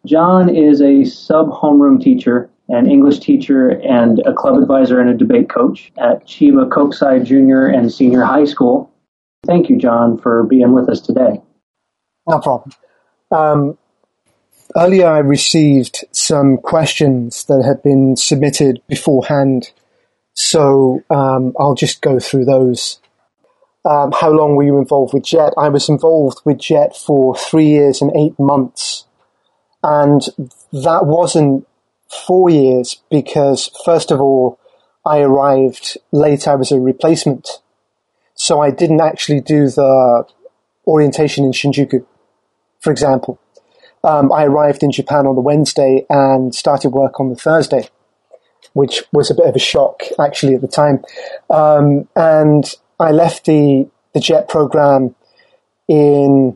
John is a sub-homeroom teacher, an English teacher, and a club advisor and a debate coach at Chiba Kokusai Junior and Senior High School. Thank you, John, for being with us today. No problem. Earlier I received some questions that had been submitted beforehand, so I'll just go through those. How long were you involved with JET? I was involved with JET for 3 years and 8 months. And that wasn't 4 years because, first of all, I arrived late. I was a replacement. So I didn't actually do the orientation in Shinjuku, for example. I arrived in Japan on the Wednesday and started work on the Thursday, which was a bit of a shock, actually, at the time. And I left the JET program in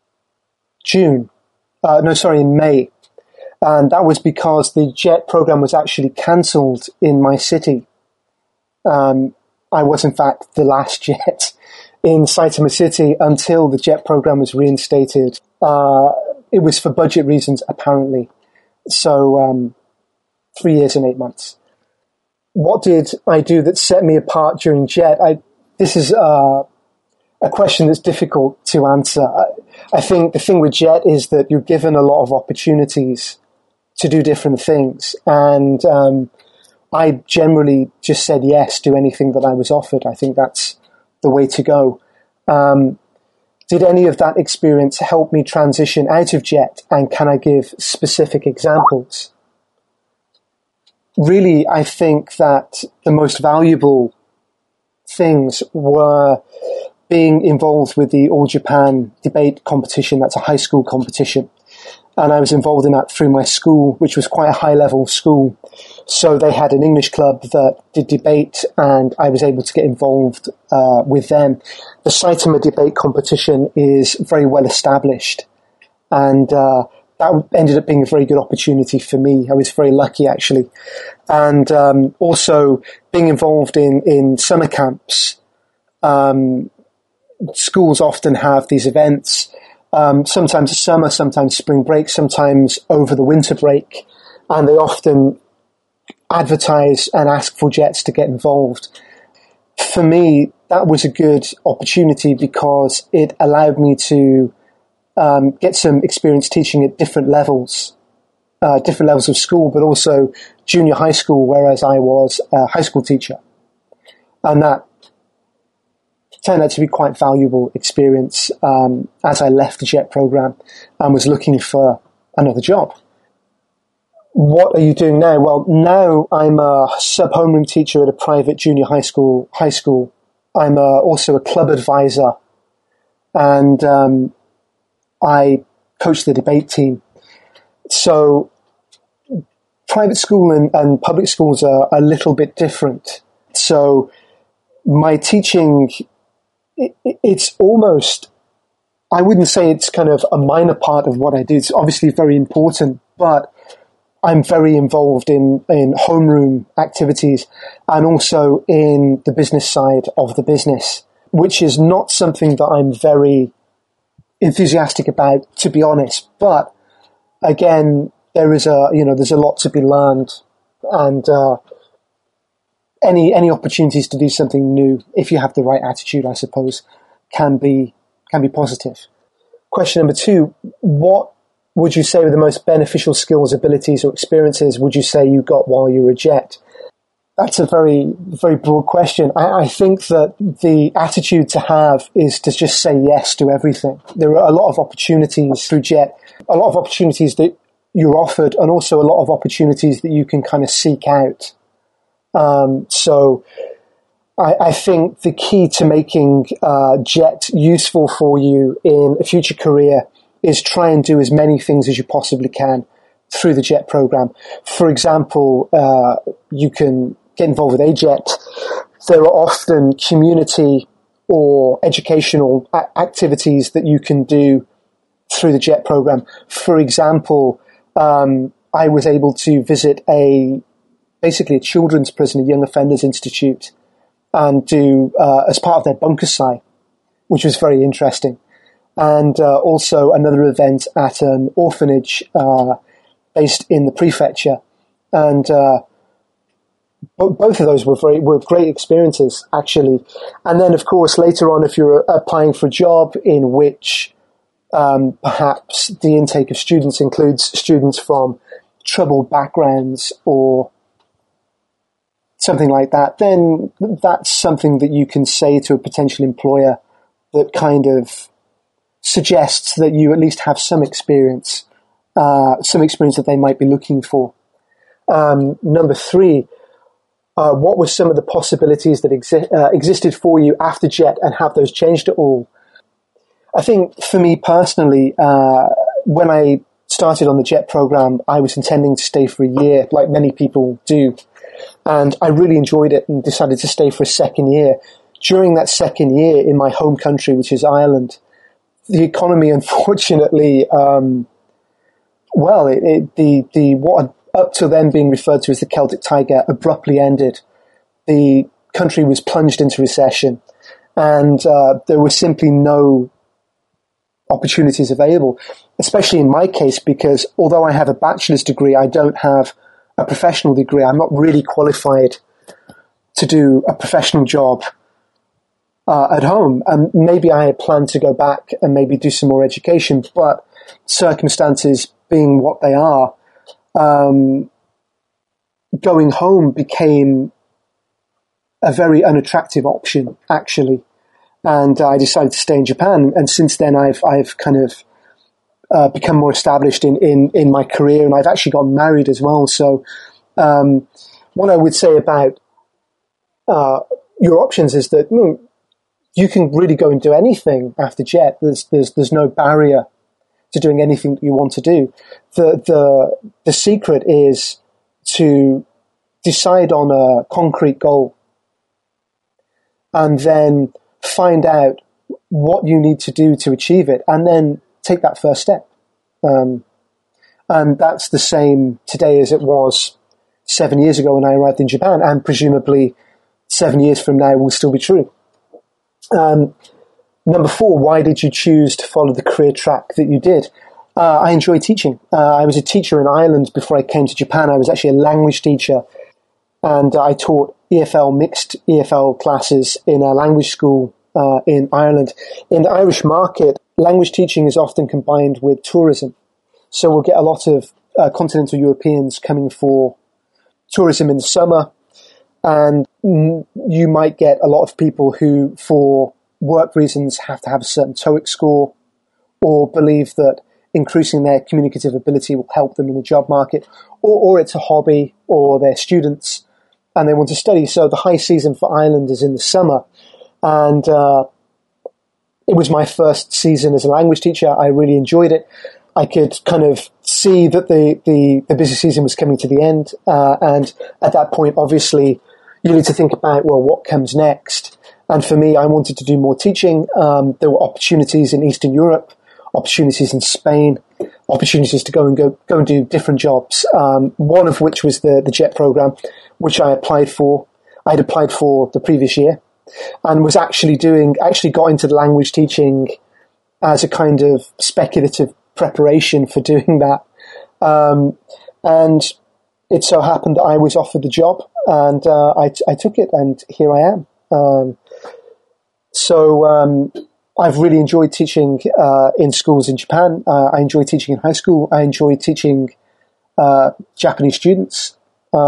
in May. And that was because the JET program was actually cancelled in my city. I was, in fact, the last JET in Saitama City until the JET program was reinstated. It was for budget reasons, apparently. So 3 years and 8 months. What did I do that set me apart during JET? This is a question that's difficult to answer. I think the thing with JET is that you're given a lot of opportunities to do different things. And I generally just said yes to anything that I was offered. I think that's the way to go. Did any of that experience help me transition out of JET? And can I give specific examples? Really, I think that the most valuable things were being involved with the All Japan debate competition. That's a high school competition. And I was involved in that through my school, which was quite a high-level school. So they had an English club that did debate, and I was able to get involved with them. The Saitama debate competition is very well established, and that ended up being a very good opportunity for me. I was very lucky, actually. And also being involved in summer camps. Schools often have these events, sometimes summer, sometimes spring break, sometimes over the winter break, and they often advertise and ask for JETs to get involved. For me, that was a good opportunity because it allowed me to get some experience teaching at different levels of school, but also junior high school, whereas I was a high school teacher. And that turned out to be quite valuable experience as I left the JET program and was looking for another job. What are you doing now? Well, now I'm a sub-homeroom teacher at a private junior high school. I'm also a club advisor, and I coach the debate team. So private school and public schools are a little bit different. So my teaching, it's almost, I wouldn't say it's kind of a minor part of what I do. It's obviously very important, but I'm very involved in homeroom activities and also in the business side of the business, which is not something that I'm very enthusiastic about, to be honest. But again, there's a lot to be learned, and any opportunities to do something new, if you have the right attitude, I suppose, can be positive. Question number 2, what would you say were the most beneficial skills, abilities, or experiences would you say you got while you were a JET? That's a very, very broad question. I think that the attitude to have is to just say yes to everything. There are a lot of opportunities through JET, a lot of opportunities that you're offered, and also a lot of opportunities that you can kind of seek out. So I think the key to making JET useful for you in a future career is try and do as many things as you possibly can through the JET program. For example, you can get involved with AJET. There are often community or educational activities that you can do through the JET program. For example, I was able to visit basically a children's prison, a young offenders institute, and do as part of their bunkusai, which was very interesting. And also another event at an orphanage based in the prefecture, and both of those were great experiences, actually. And then, of course, later on, if you're applying for a job in which perhaps the intake of students includes students from troubled backgrounds or something like that, then that's something that you can say to a potential employer that kind of suggests that you at least have some experience that they might be looking for. Number 3, what were some of the possibilities that existed for you after JET, and have those changed at all? I think for me personally, when I started on the JET program, I was intending to stay for a year, like many people do. And I really enjoyed it and decided to stay for a second year. During that second year in my home country, which is Ireland, the economy, unfortunately, what up to then being referred to as the Celtic Tiger abruptly ended. The country was plunged into recession, and there was simply no opportunities available, especially in my case, because although I have a bachelor's degree, I don't have a professional degree. I'm not really qualified to do a professional job at home. And maybe I had planned to go back and maybe do some more education, but circumstances being what they are, going home became a very unattractive option, actually. And I decided to stay in Japan. And since then, I've kind of become more established in my career, and I've actually gotten married as well. So what I would say about your options is that you can really go and do anything after JET. There's no barrier to doing anything that you want to do. The secret is to decide on a concrete goal and then find out what you need to do to achieve it, and then take that first step. And that's the same today as it was 7 years ago when I arrived in Japan, and presumably 7 years from now will still be true. Number 4, why did you choose to follow the career track that you did? I enjoy teaching. I was a teacher in Ireland before I came to Japan. I was actually a language teacher, and I taught mixed EFL classes in a language school in Ireland. In the Irish market, language teaching is often combined with tourism. So we'll get a lot of continental Europeans coming for tourism in the summer, and you might get a lot of people who, for work reasons, have to have a certain TOEIC score, or believe that increasing their communicative ability will help them in the job market, or it's a hobby, or they're students and they want to study. So the high season for Ireland is in the summer, and it was my first season as a language teacher. I really enjoyed it. I could kind of see that the busy season was coming to the end, and at that point, obviously, you need to think about, well, what comes next? And for me, I wanted to do more teaching. There were opportunities in Eastern Europe, opportunities in Spain, opportunities to go and do different jobs. One of which was the JET program, which I applied for. I'd applied for the previous year, and was actually got into the language teaching as a kind of speculative preparation for doing that. And it so happened that I was offered the job, and I took it, and here I am. So I've really enjoyed teaching in schools in Japan. I enjoy teaching in high school. I enjoy teaching Japanese students.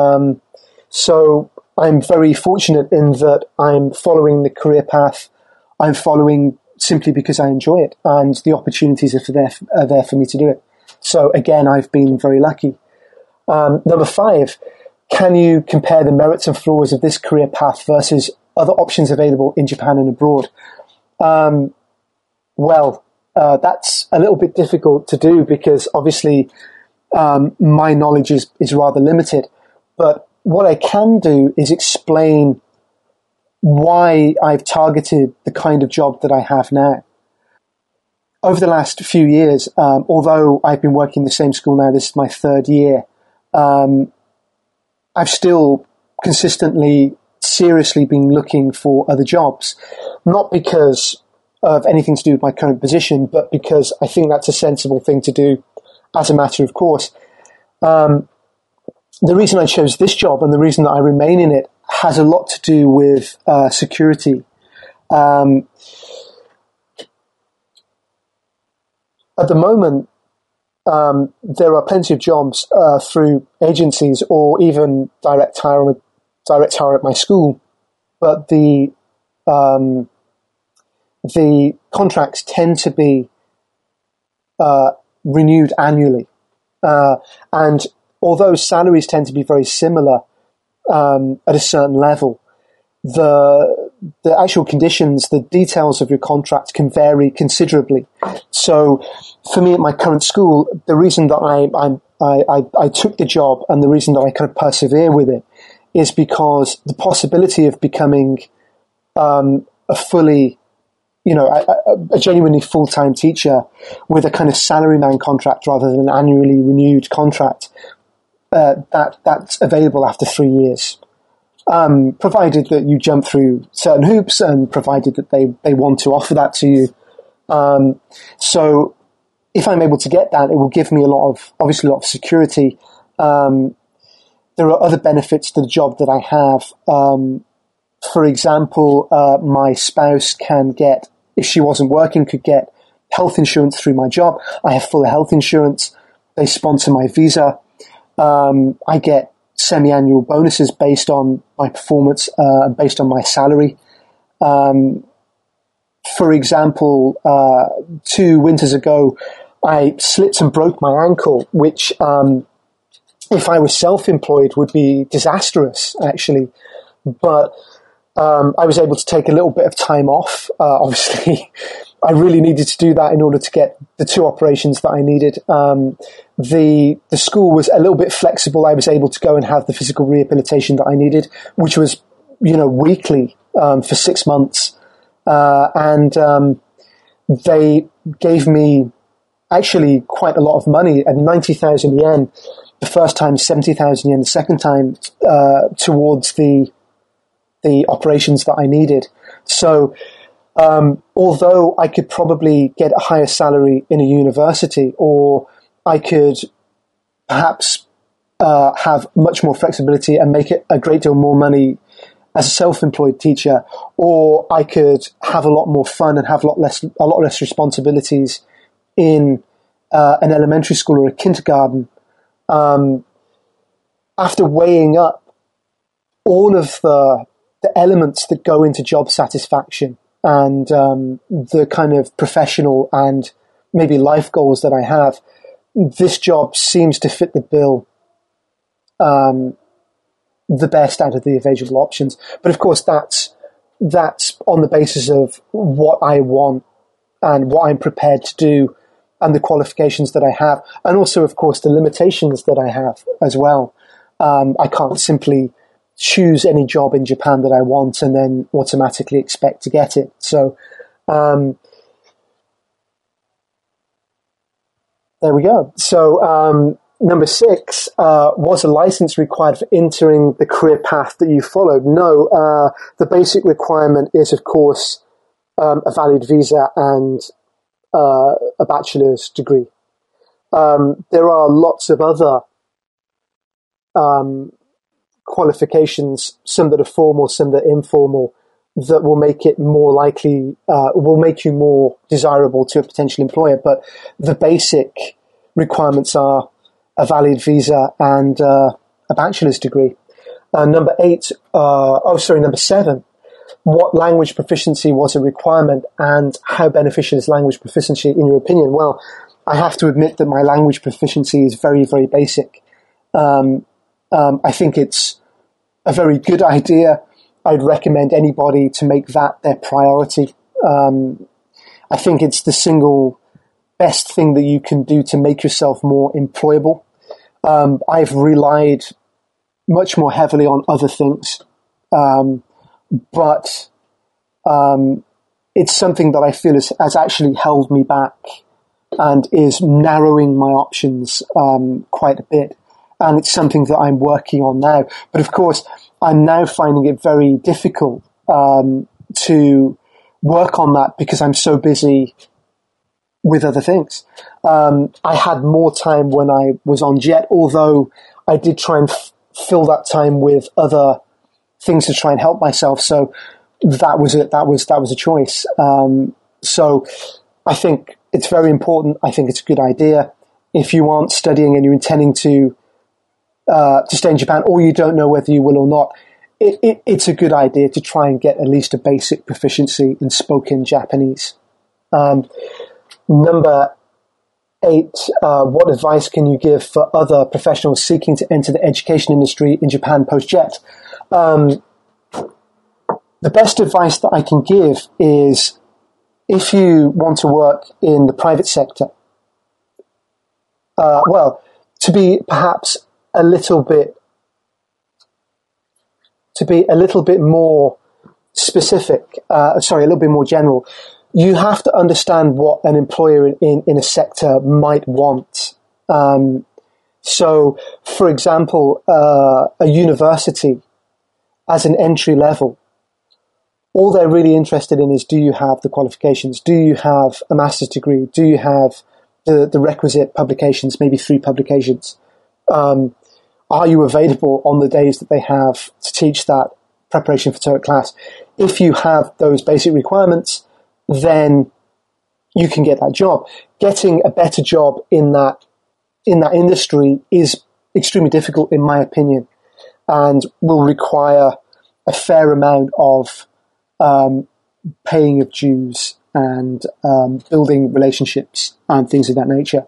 So I'm very fortunate in that I'm following the career path I'm following simply because I enjoy it, and the opportunities are there for me to do it. So again, I've been very lucky. Number 5, can you compare the merits and flaws of this career path versus other options available in Japan and abroad? That's a little bit difficult to do because obviously my knowledge is rather limited. But what I can do is explain why I've targeted the kind of job that I have now. Over the last few years, although I've been working in the same school now, this is my 3rd year, I've still consistently, seriously been looking for other jobs. Not because of anything to do with my current position, but because I think that's a sensible thing to do as a matter of course. The reason I chose this job and the reason that I remain in it has a lot to do with security. At the moment, there are plenty of jobs through agencies or even direct hire at my school, but the contracts tend to be renewed annually, and although salaries tend to be very similar at a certain level, the actual conditions, the details of your contract can vary considerably. So, for me at my current school, the reason that I took the job and the reason that I kind of persevere with it is because the possibility of becoming a fully, a genuinely full-time teacher with a kind of salaryman contract rather than an annually renewed contract, that's available after 3 years. Provided that you jump through certain hoops and provided that they want to offer that to you. So if I'm able to get that, it will give me obviously a lot of security. There are other benefits to the job that I have. For example, my spouse can get, if she wasn't working, could get health insurance through my job. I have full health insurance. They sponsor my visa. I get semi-annual bonuses based on my performance and based on my salary. For example, 2 winters ago, I slipped and broke my ankle, which, if I was self-employed, would be disastrous, actually. But I was able to take a little bit of time off. Obviously, I really needed to do that in order to get the 2 operations that I needed. The school was a little bit flexible. I was able to go and have the physical rehabilitation that I needed, which was, weekly for 6 months. And they gave me actually quite a lot of money, at 90,000 yen, the first time 70,000 yen, the second time towards the operations that I needed. So although I could probably get a higher salary in a university, or I could perhaps have much more flexibility and make it a great deal more money as a self-employed teacher, or I could have a lot more fun and have a lot less responsibilities in an elementary school or a kindergarten. After weighing up all of the elements that go into job satisfaction and the kind of professional and maybe life goals that I have, this job seems to fit the bill the best out of the available options. But of course, that's on the basis of what I want and what I'm prepared to do and the qualifications that I have, and also, of course, the limitations that I have as well. I can't simply choose any job in Japan that I want and then automatically expect to get it. So there we go. So number 6, was a license required for entering the career path that you followed? No, the basic requirement is, of course, a valid visa and a bachelor's degree. There are lots of other qualifications, some that are formal, some that are informal, that will make it more likely, will make you more desirable to a potential employer. But the basic requirements are a valid visa and a bachelor's degree. Number 7. What language proficiency was a requirement, and how beneficial is language proficiency in your opinion? Well, I have to admit that my language proficiency is very, very basic. I think it's a very good idea. I'd recommend anybody to make that their priority. I think it's the single best thing that you can do to make yourself more employable. I've relied much more heavily on other things, but it's something that I feel has actually held me back and is narrowing my options quite a bit. And it's something that I'm working on now. But of course, I'm now finding it very difficult to work on that because I'm so busy with other things. I had more time when I was on Jet, although I did try and fill that time with other things to try and help myself. So that was it. That was a choice. So I think it's very important. I think it's a good idea. If you aren't studying and you're intending to stay in Japan, or you don't know whether you will or not, it's a good idea to try and get at least a basic proficiency in spoken Japanese. Number 8, what advice can you give for other professionals seeking to enter the education industry in Japan post-JET? The best advice that I can give is, if you want to work in the private sector, to be perhaps a little bit more specific, a little bit more general, you have to understand what an employer in a sector might want. So, for example, a university as an entry level, all they're really interested in is, do you have the qualifications? Do you have a master's degree? Do you have the requisite publications, maybe 3 publications? Are you available on the days that they have to teach that preparation for TOEIC class? If you have those basic requirements, then you can get that job. Getting a better job in that industry is extremely difficult, in my opinion, and will require a fair amount of paying of dues and building relationships and things of that nature.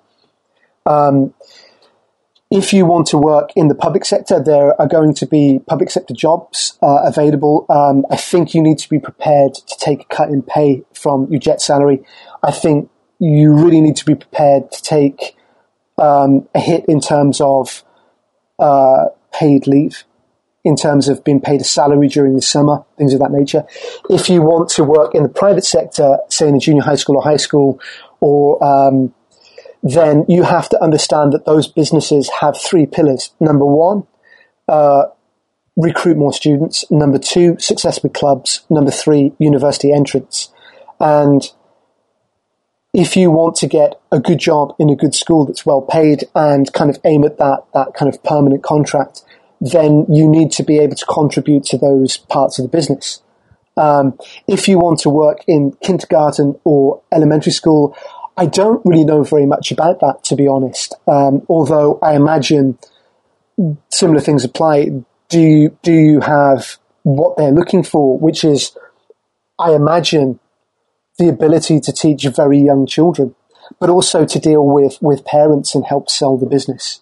If you want to work in the public sector, there are going to be public sector jobs available. I think you need to be prepared to take a cut in pay from your JET salary. I think you really need to be prepared to take a hit in terms of paid leave, in terms of being paid a salary during the summer, things of that nature. If you want to work in the private sector, say in a junior high school or high school, or then you have to understand that those businesses have 3 pillars. Number 1, recruit more students. Number 2, success with clubs. Number 3, university entrance. And if you want to get a good job in a good school that's well paid and kind of aim at that kind of permanent contract, then you need to be able to contribute to those parts of the business. If you want to work in kindergarten or elementary school, I don't really know very much about that, to be honest. Although I imagine similar things apply. Do you have what they're looking for, which is, I imagine, the ability to teach very young children, but also to deal with parents and help sell the business.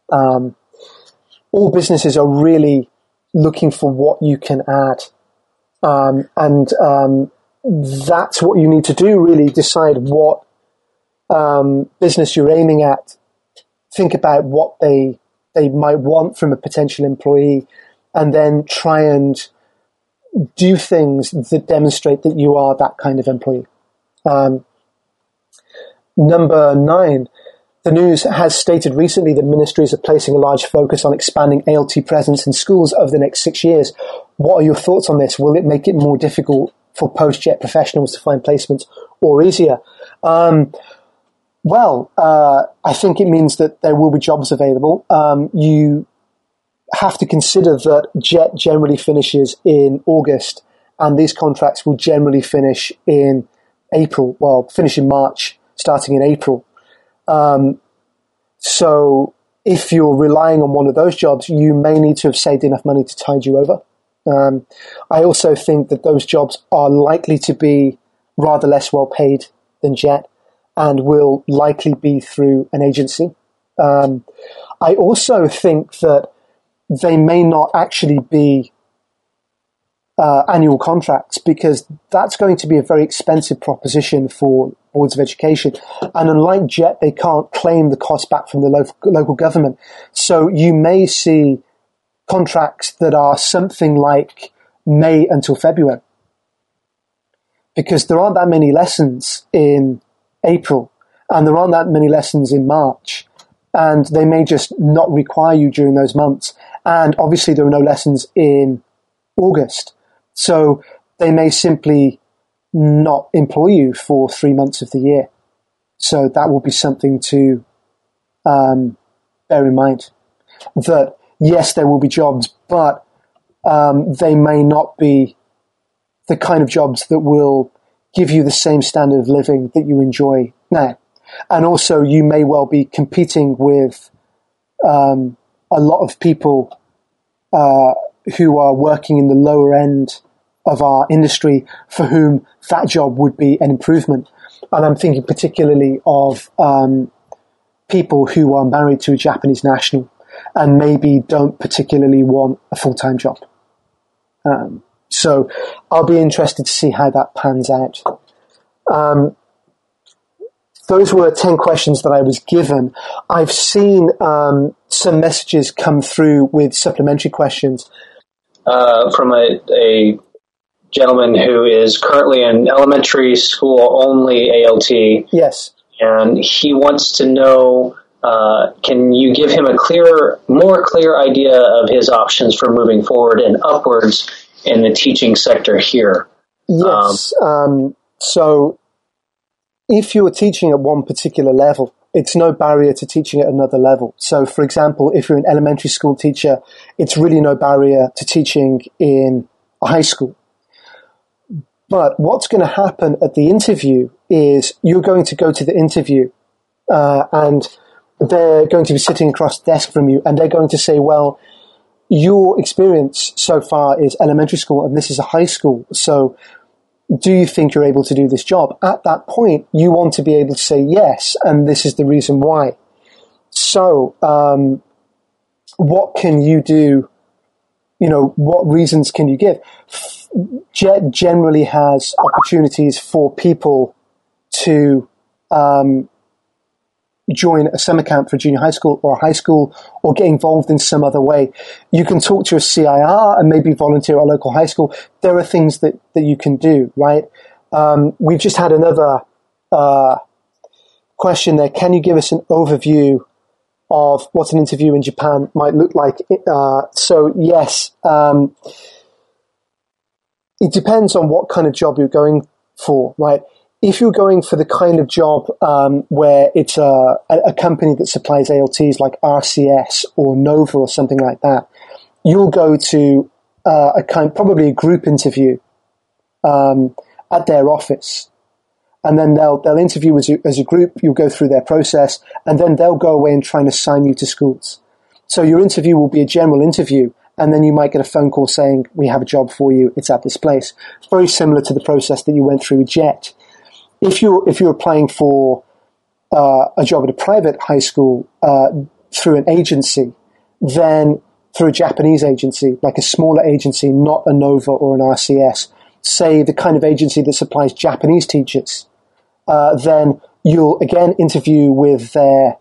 All businesses are really looking for what you can add. And that's what you need to do, really. Decide what business you're aiming at. Think about what they might want from a potential employee, and then try and do things that demonstrate that you are that kind of employee. Number 9, the news has stated recently that ministries are placing a large focus on expanding ALT presence in schools over the next 6 years. What are your thoughts on this? Will it make it more difficult for post-JET professionals to find placements, or easier? I think it means that there will be jobs available. You have to consider that JET generally finishes in August, and these contracts will generally finish in April. Well, finish in March, starting in April. So if you're relying on one of those jobs, you may need to have saved enough money to tide you over. I also think that those jobs are likely to be rather less well paid than JET, and will likely be through an agency. I also think that they may not actually be annual contracts, because that's going to be a very expensive proposition for boards of education. And unlike JET, they can't claim the cost back from the local government. So you may see contracts that are something like May until February, because there aren't that many lessons in April, and there aren't that many lessons in March, and they may just not require you during those months. And obviously there are no lessons in August, so they may simply not employ you for 3 months of the year. So that will be something to bear in mind. That, yes, there will be jobs, but they may not be the kind of jobs that will give you the same standard of living that you enjoy now. And also, you may well be competing with a lot of people who are working in the lower end of our industry for whom that job would be an improvement. And I'm thinking particularly of people who are married to a Japanese national and maybe don't particularly want a full-time job. So I'll be interested to see how that pans out. Those were 10 questions that I was given. I've seen some messages come through with supplementary questions. From a gentleman who is currently in elementary school only ALT. Yes. And he wants to know, can you give him a more clear idea of his options for moving forward and upwards in the teaching sector here? Yes. So if you're teaching at one particular level, it's no barrier to teaching at another level. So, for example, if you're an elementary school teacher, it's really no barrier to teaching in a high school. But what's going to happen at the interview is you're going to go to the interview and they're going to be sitting across the desk from you and they're going to say, well, your experience so far is elementary school and this is a high school. So do you think you're able to do this job? At that point, you want to be able to say yes, and this is the reason why. So what can you do? You know, what reasons can you give? JET generally has opportunities for people to join a summer camp for a junior high school or a high school or get involved in some other way. You can talk to a CIR and maybe volunteer at a local high school. There are things that you can do, right? We've just had another question there. Can you give us an overview of what an interview in Japan might look like? So yes, it depends on what kind of job you're going for, right? If you're going for the kind of job where it's a company that supplies ALTs like RCS or Nova or something like that, you'll go to probably a group interview at their office. And then they'll interview as a group, you'll go through their process, and then they'll go away and try and assign you to schools. So your interview will be a general interview, and then you might get a phone call saying, we have a job for you, it's at this place. It's very similar to the process that you went through with JET. If you're applying for a job at a private high school through an agency, then through a Japanese agency, like a smaller agency, not a Nova or an RCS, say the kind of agency that supplies Japanese teachers, then you'll again interview with them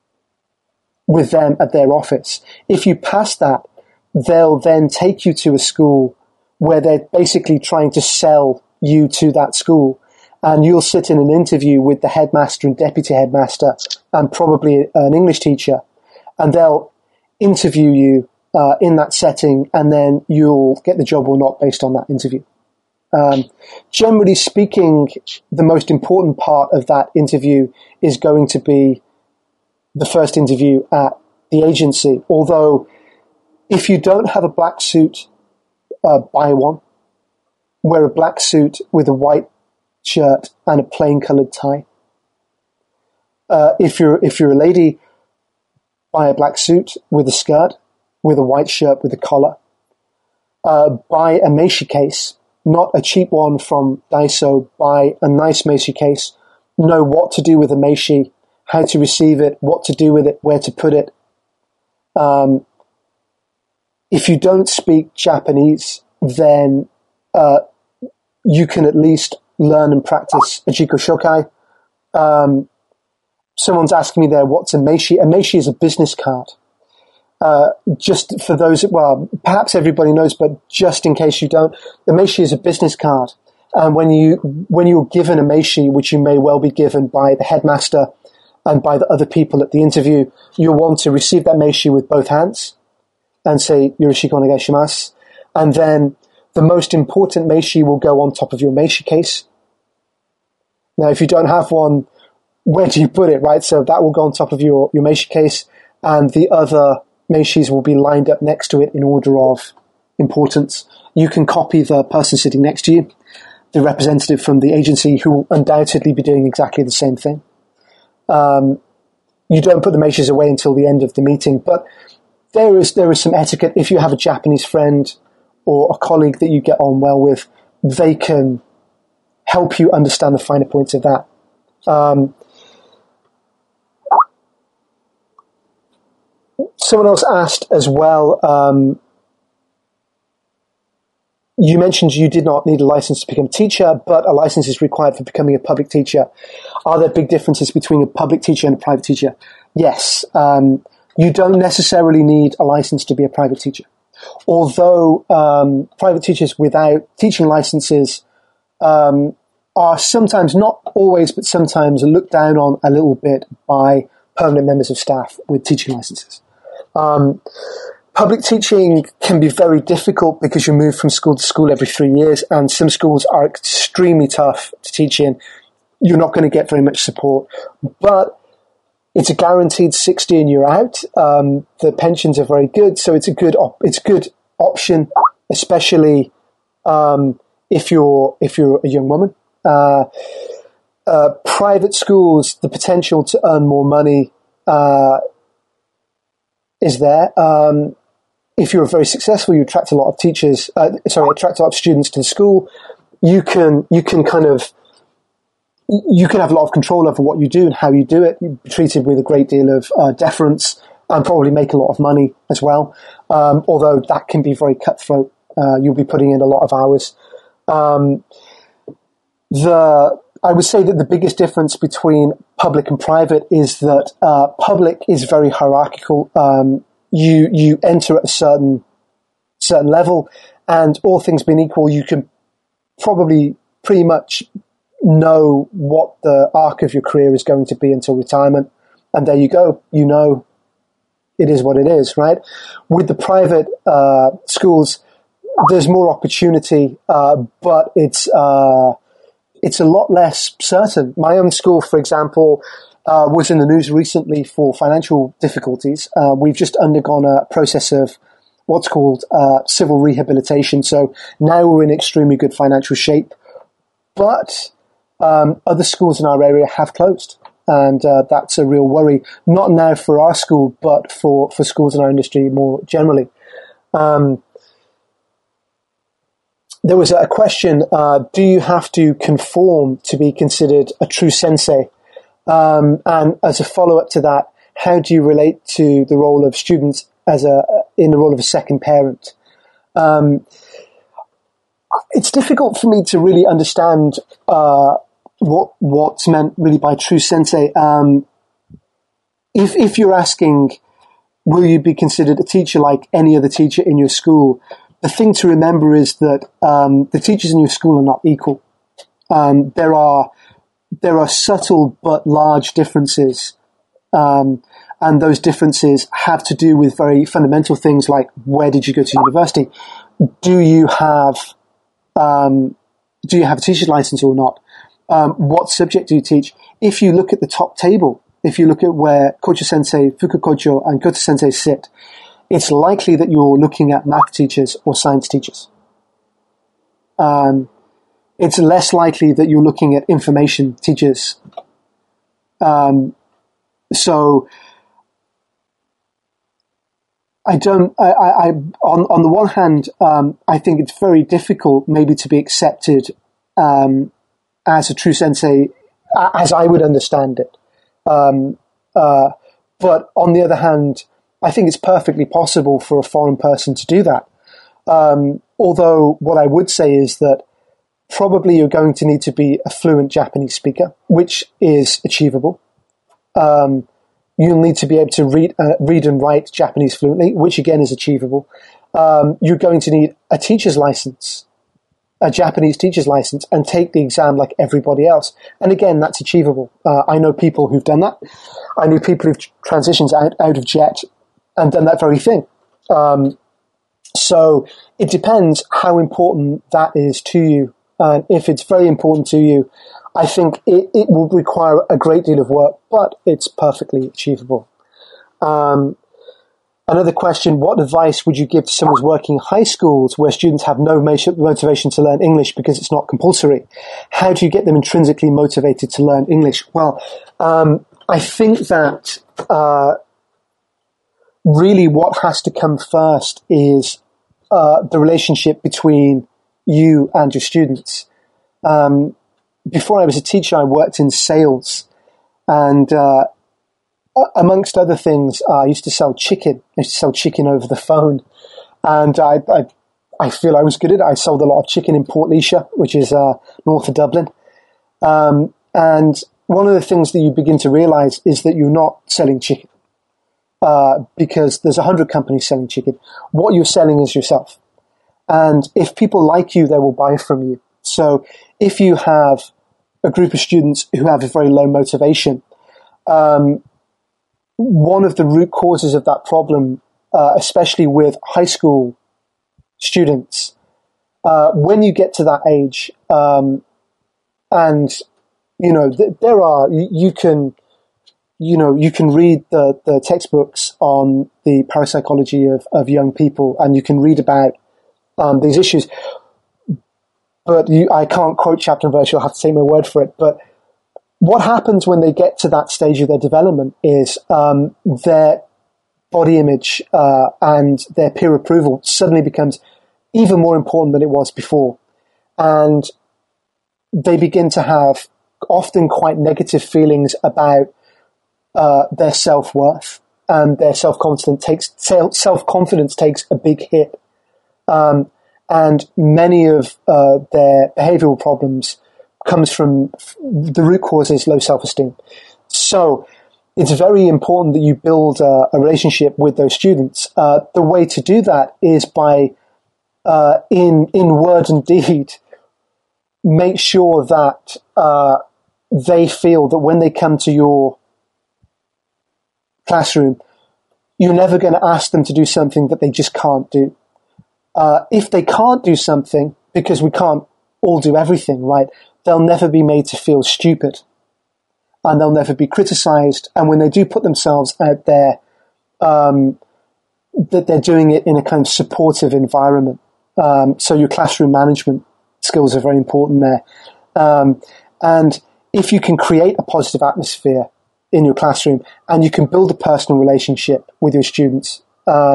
at their office. If you pass that, they'll then take you to a school where they're basically trying to sell you to that school. And you'll sit in an interview with the headmaster and deputy headmaster and probably an English teacher. And they'll interview you in that setting, and then you'll get the job or not based on that interview. Generally speaking, the most important part of that interview is going to be the first interview at the agency. Although, if you don't have a black suit, buy one. Wear a black suit with a white shirt and a plain coloured tie. If you're a lady, buy a black suit with a skirt, with a white shirt with a collar. Buy a Meishi case, not a cheap one from Daiso. Buy a nice Meishi case. Know what to do with a Meishi, how to receive it, what to do with it, where to put it. If you don't speak Japanese, then you can at least learn and practice Ajiko Shokai. Someone's asking me there, what's a Meishi? A Meishi is a business card. Just for those, well, perhaps everybody knows, but just in case you don't, the Meishi is a business card. And when you're given a Meishi, which you may well be given by the headmaster and by the other people at the interview, you'll want to receive that Meishi with both hands and say, Yoroshiku onegai shimasu. And then the most important Meishi will go on top of your Meishi case. Now, if you don't have one, where do you put it, right? So that will go on top of your Meishi case, and the other Meishis will be lined up next to it in order of importance. You can copy the person sitting next to you, the representative from the agency, who will undoubtedly be doing exactly the same thing. You don't put the Meishis away until the end of the meeting, but there is some etiquette. If you have a Japanese friend or a colleague that you get on well with, they can help you understand the finer points of that. Someone else asked as well, you mentioned you did not need a license to become a teacher, but a license is required for becoming a public teacher. Are there big differences between a public teacher and a private teacher? Yes. You don't necessarily need a license to be a private teacher. Although private teachers without teaching licenses are sometimes, not always, but sometimes looked down on a little bit by permanent members of staff with teaching licenses. Public teaching can be very difficult because you move from school to school every 3 years, and some schools are extremely tough to teach in. You're not going to get very much support, but it's a guaranteed 60 and you're out. The pensions are very good, so it's a good option, especially if you're a young woman. Private schools, the potential to earn more money is there. If you're very successful, you attract a lot of attract a lot of students to the school. You can have a lot of control over what you do and how you do it. You're treated with a great deal of deference and probably make a lot of money as well. Although that can be very cutthroat. You'll be putting in a lot of hours. I would say that the biggest difference between public and private is that public is very hierarchical. You enter at a certain level, and all things being equal, you can probably pretty much know what the arc of your career is going to be until retirement. And there you go. You know, it is what it is, right? With the private schools, there's more opportunity, but it's a lot less certain. My own school, for example, was in the news recently for financial difficulties. We've just undergone a process of what's called civil rehabilitation. So now we're in extremely good financial shape, but other schools in our area have closed. And that's a real worry, not now for our school, but for schools in our industry more generally. There was a question, do you have to conform to be considered a true sensei? And as a follow-up to that, how do you relate to the role of students in the role of a second parent? It's difficult for me to really understand what's meant really by true sensei. If you're asking, will you be considered a teacher like any other teacher in your school? The thing to remember is that the teachers in your school are not equal. There are subtle but large differences, and those differences have to do with very fundamental things like where did you go to university? Do you have a teacher's license or not? What subject do you teach? If you look at the top table, if you look at where Kocho Sensei, Fuku Kocho, and Goto Sensei sit, it's likely that you're looking at math teachers or science teachers. It's less likely that you're looking at information teachers. So on the one hand, I think it's very difficult maybe to be accepted as a true sensei, as I would understand it. But on the other hand, I think it's perfectly possible for a foreign person to do that. Although what I would say is that probably you're going to need to be a fluent Japanese speaker, which is achievable. You'll need to be able to read and write Japanese fluently, which again is achievable. You're going to need a teacher's license, a Japanese teacher's license, and take the exam like everybody else. And again, that's achievable. I know people who've done that. I know people who've transitioned out of JET and done that very thing. So it depends how important that is to you. And if it's very important to you, I think it will require a great deal of work, but it's perfectly achievable. Another question, what advice would you give to someone who's working in high schools where students have no motivation to learn English because it's not compulsory? How do you get them intrinsically motivated to learn English? Well, I think that really what has to come first is the relationship between you and your students. Before I was a teacher, I worked in sales, and amongst other things, I used to sell chicken. I used to sell chicken over the phone, and I feel I was good at it. I sold a lot of chicken in Portlaoise, which is north of Dublin. And one of the things that you begin to realize is that you're not selling chicken, because there's 100 companies selling chicken. What you're selling is yourself. And if people like you, they will buy from you. So if you have a group of students who have a very low motivation, one of the root causes of that problem, especially with high school students, when you get to that age, and you know, you can read the textbooks on the parapsychology of young people, and you can read about these issues. But I can't quote chapter and verse. You'll have to take my word for it. But what happens when they get to that stage of their development is their body image and their peer approval suddenly becomes even more important than it was before. And they begin to have often quite negative feelings about their self-worth, and their self-confidence takes a big hit. And many of their behavioral problems comes from the root cause is low self-esteem. So it's very important that you build a relationship with those students. The way to do that is by, in word and deed, make sure that they feel that when they come to your classroom, you're never going to ask them to do something that they just can't do. If they can't do something, because we can't all do everything, right, they'll never be made to feel stupid, and they'll never be criticized. And when they do put themselves out there, that they're doing it in a kind of supportive environment. So your classroom management skills are very important there. And if you can create a positive atmosphere in your classroom, and you can build a personal relationship with your students,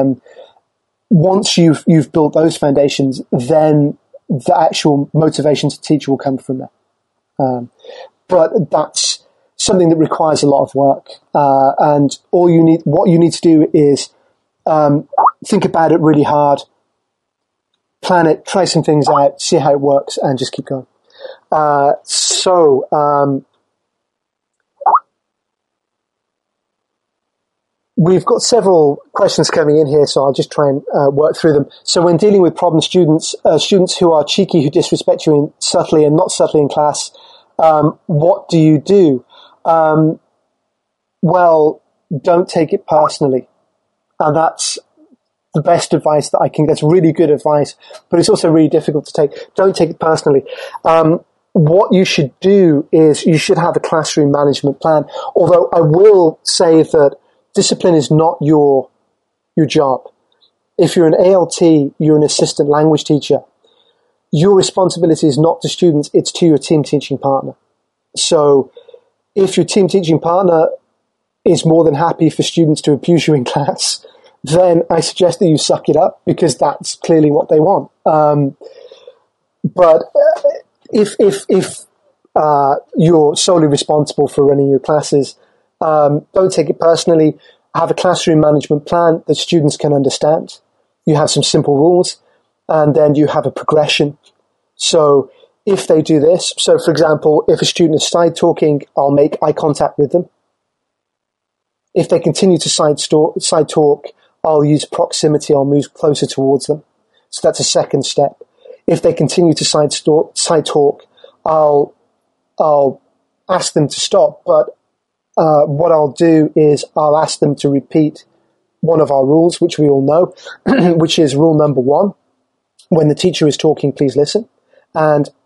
once you've built those foundations, then the actual motivation to teach will come from there. But that's something that requires a lot of work. And what you need to do is think about it really hard, plan it, try some things out, see how it works, and just keep going. We've got several questions coming in here, so I'll just try and work through them. So when dealing with problem students, students who are cheeky, who disrespect you subtly and not subtly in class, what do you do? Well, don't take it personally. And that's the best advice that I can get. It's really good advice, but it's also really difficult to take. Don't take it personally. What you should do is you should have a classroom management plan. Although I will say that discipline is not your job. If you're an ALT, you're an assistant language teacher. Your responsibility is not to students, it's to your team teaching partner. So if your team teaching partner is more than happy for students to abuse you in class, then I suggest that you suck it up, because that's clearly what they want. But if you're solely responsible for running your classes, don't take it personally. Have a classroom management plan that students can understand. You have some simple rules, and then you have a progression. So if they do this, so for example, if a student is side talking, I'll make eye contact with them. If they continue to side talk, I'll use proximity, I'll move closer towards them. So that's a second step. If they continue to side talk, I'll ask them to stop, but what I'll do is I'll ask them to repeat one of our rules, which we all know, which is rule number 1. When the teacher is talking, please listen. And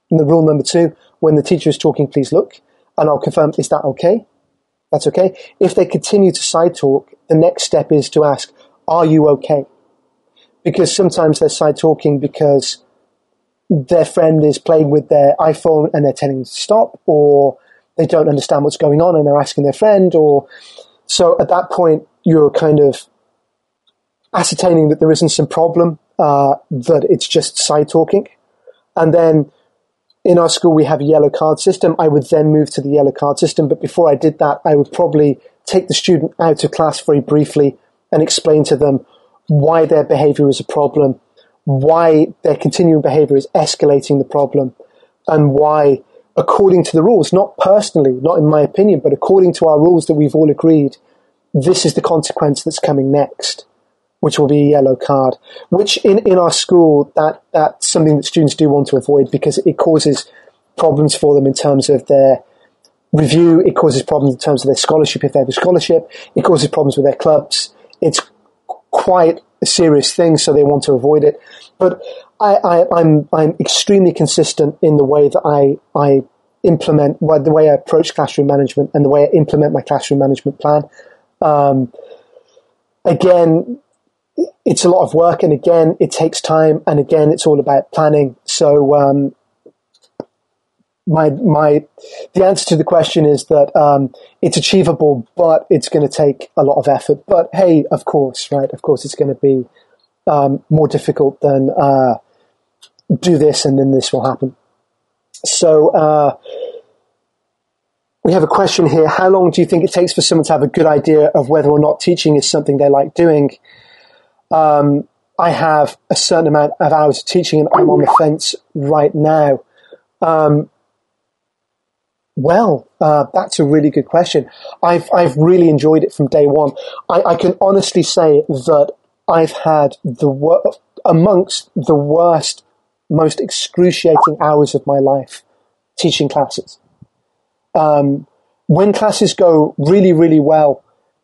And the rule number 2, when the teacher is talking, please look, and I'll confirm, is that okay? That's okay. If they continue to side talk, the next step is to ask, are you okay? Because sometimes they're side talking because their friend is playing with their iPhone and they're telling them to stop, or they don't understand what's going on and they're asking their friend, or so at that point you're kind of ascertaining that there isn't some problem, that it's just side talking. And then in our school we have a yellow card system. I would then move to the yellow card system, but before I did that I would probably take the student out of class very briefly and explain to them why their behavior is a problem, why their continuing behavior is escalating the problem, and why, according to the rules, not personally, not in my opinion, but according to our rules that we've all agreed, this is the consequence that's coming next, which will be a yellow card, which in our school, that's something that students do want to avoid because it causes problems for them in terms of their review, it causes problems in terms of their scholarship if they have a scholarship, it causes problems with their clubs. It's quite a serious thing, so they want to avoid it. But I'm extremely consistent in the way that I implement, the way I approach classroom management and the way I implement my classroom management plan. Again, it's a lot of work, and again, it takes time, and again, it's all about planning. So the answer to the question is that it's achievable, but it's going to take a lot of effort. But hey, of course, right? Of course, it's going to be more difficult than do this and then this will happen. So we have a question here. How long do you think it takes for someone to have a good idea of whether or not teaching is something they like doing? I have a certain amount of hours of teaching, and I'm on the fence right now. Well, that's a really good question. I've really enjoyed it from day one. I can honestly say that I've had amongst the worst, most excruciating hours of my life teaching classes. When classes go really, really well,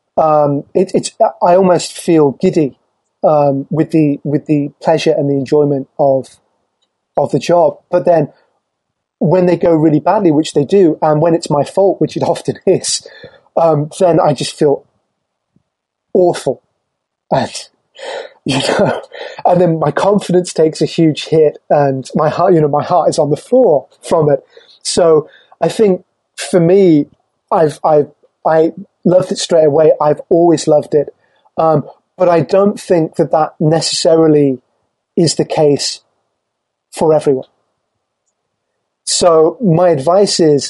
I almost feel giddy with the pleasure and the enjoyment of the job. But then when they go really badly, which they do, and when it's my fault, which it often is, then I just feel awful. And, and then my confidence takes a huge hit, and my heart is on the floor from it. So I think for me, I loved it straight away. I've always loved it. But I don't think that necessarily is the case for everyone. So my advice is,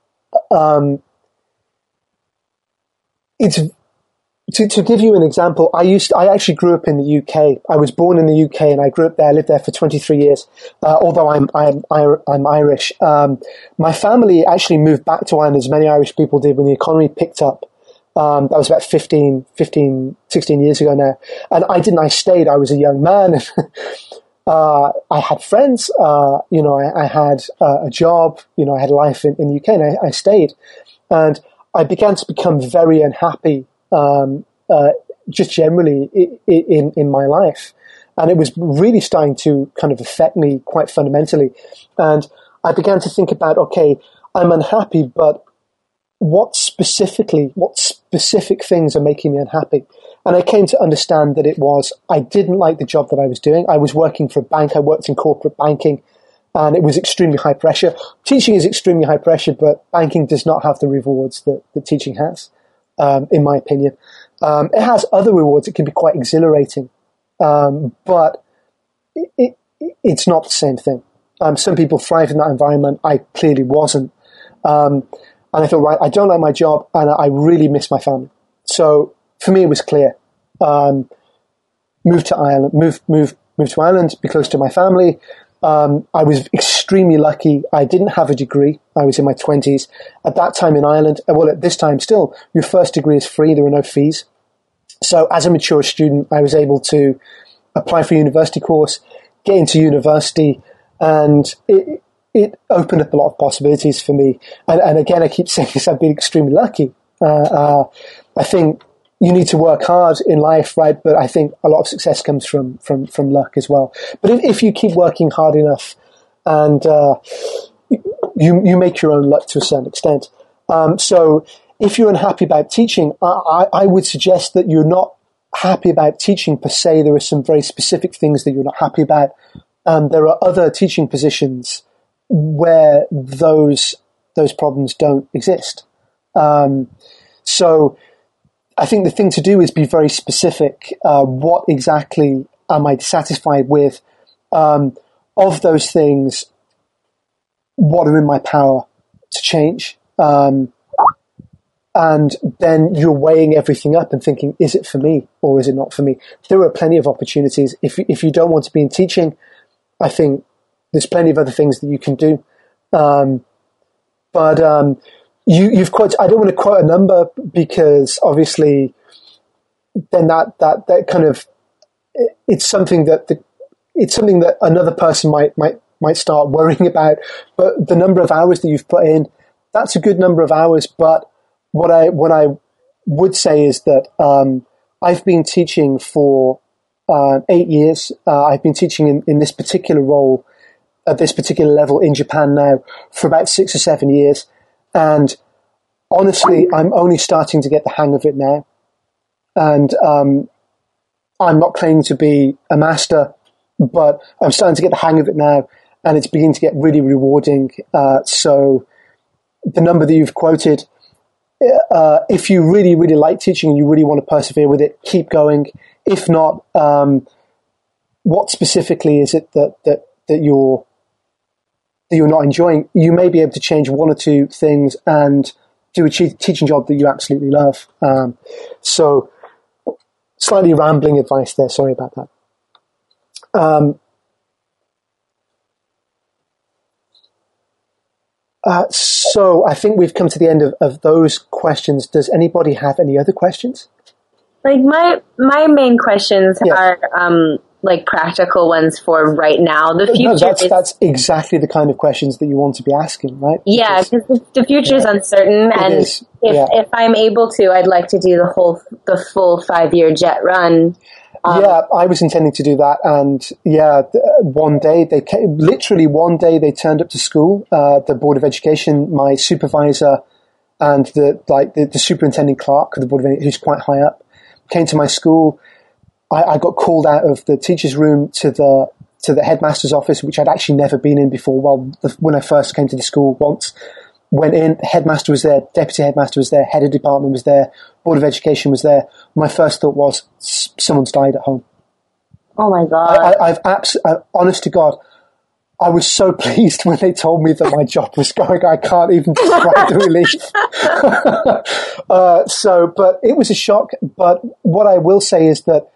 it's to give you an example. I actually grew up in the UK. I was born in the UK and I grew up there. I lived there for 23 years. Although I'm Irish. My family actually moved back to Ireland, as many Irish people did, when the economy picked up. That was about 16 years ago now. And I didn't. I stayed. I was a young man. I had friends, I had a job, I had a life in the UK, and I stayed. And I began to become very unhappy, just generally in my life. And it was really starting to kind of affect me quite fundamentally. And I began to think about, okay, I'm unhappy, but what specific things are making me unhappy? And I came to understand that I didn't like the job that I was doing. I was working for a bank. I worked in corporate banking, and it was extremely high pressure. Teaching is extremely high pressure, but banking does not have the rewards that teaching has, in my opinion. It has other rewards. It can be quite exhilarating, but it's not the same thing. Some people thrive in that environment. I clearly wasn't. And I thought, right, I don't like my job, and I really miss my family. So for me, it was clear. Move to Ireland, move to Ireland, be close to my family. I was extremely lucky. I didn't have a degree. I was in my 20s. At that time in Ireland, well, at this time still, your first degree is free. There were no fees. So as a mature student, I was able to apply for a university course, get into university, and it opened up a lot of possibilities for me. And again, I keep saying this, I've been extremely lucky. I think you need to work hard in life, right? But I think a lot of success comes from luck as well. But if you keep working hard enough and you make your own luck to a certain extent. So if you're unhappy about teaching, I would suggest that you're not happy about teaching per se. There are some very specific things that you're not happy about. There are other teaching positions where those problems don't exist. So I think the thing to do is be very specific. What exactly am I dissatisfied with? Of those things, what are in my power to change? And then you're weighing everything up and thinking, is it for me or is it not for me? There are plenty of opportunities. If you don't want to be in teaching, I think there's plenty of other things that you can do. You've quoted, I don't want to quote a number because obviously then that kind of, it's something that another person might start worrying about. But the number of hours that you've put in, that's a good number of hours. But what I would say is that I've been teaching for 8 years. I've been teaching in this particular role at this particular level in Japan now for about 6 or 7 years. And honestly, I'm only starting to get the hang of it now. And I'm not claiming to be a master, but I'm starting to get the hang of it now, and it's beginning to get really rewarding. So the number that you've quoted, if you really, really like teaching and you really want to persevere with it, keep going. If not, what specifically is it that you're not enjoying? You may be able to change one or two things and do a teaching job that you absolutely love. So slightly rambling advice there. Sorry about that. So I think we've come to the end of those questions. Does anybody have any other questions? Like my main questions are like practical ones for right now. The future that's exactly the kind of questions that you want to be asking, right? Yeah, because the future is uncertain, and if I'm able to, I'd like to do the full 5-year jet run. I was intending to do that, and one day one day they turned up to school, the Board of Education, my supervisor, and the superintending clerk of the Board of Education, who's quite high up, came to my school. I got called out of the teacher's room to the headmaster's office, which I'd actually never been in before. Well, when I first came to the school once, went in, the headmaster was there, deputy headmaster was there, head of department was there, Board of Education was there. My first thought was, someone's died at home. Oh my God. Honest to God, I was so pleased when they told me that my job was going. I can't even describe the relief. But it was a shock. But what I will say is that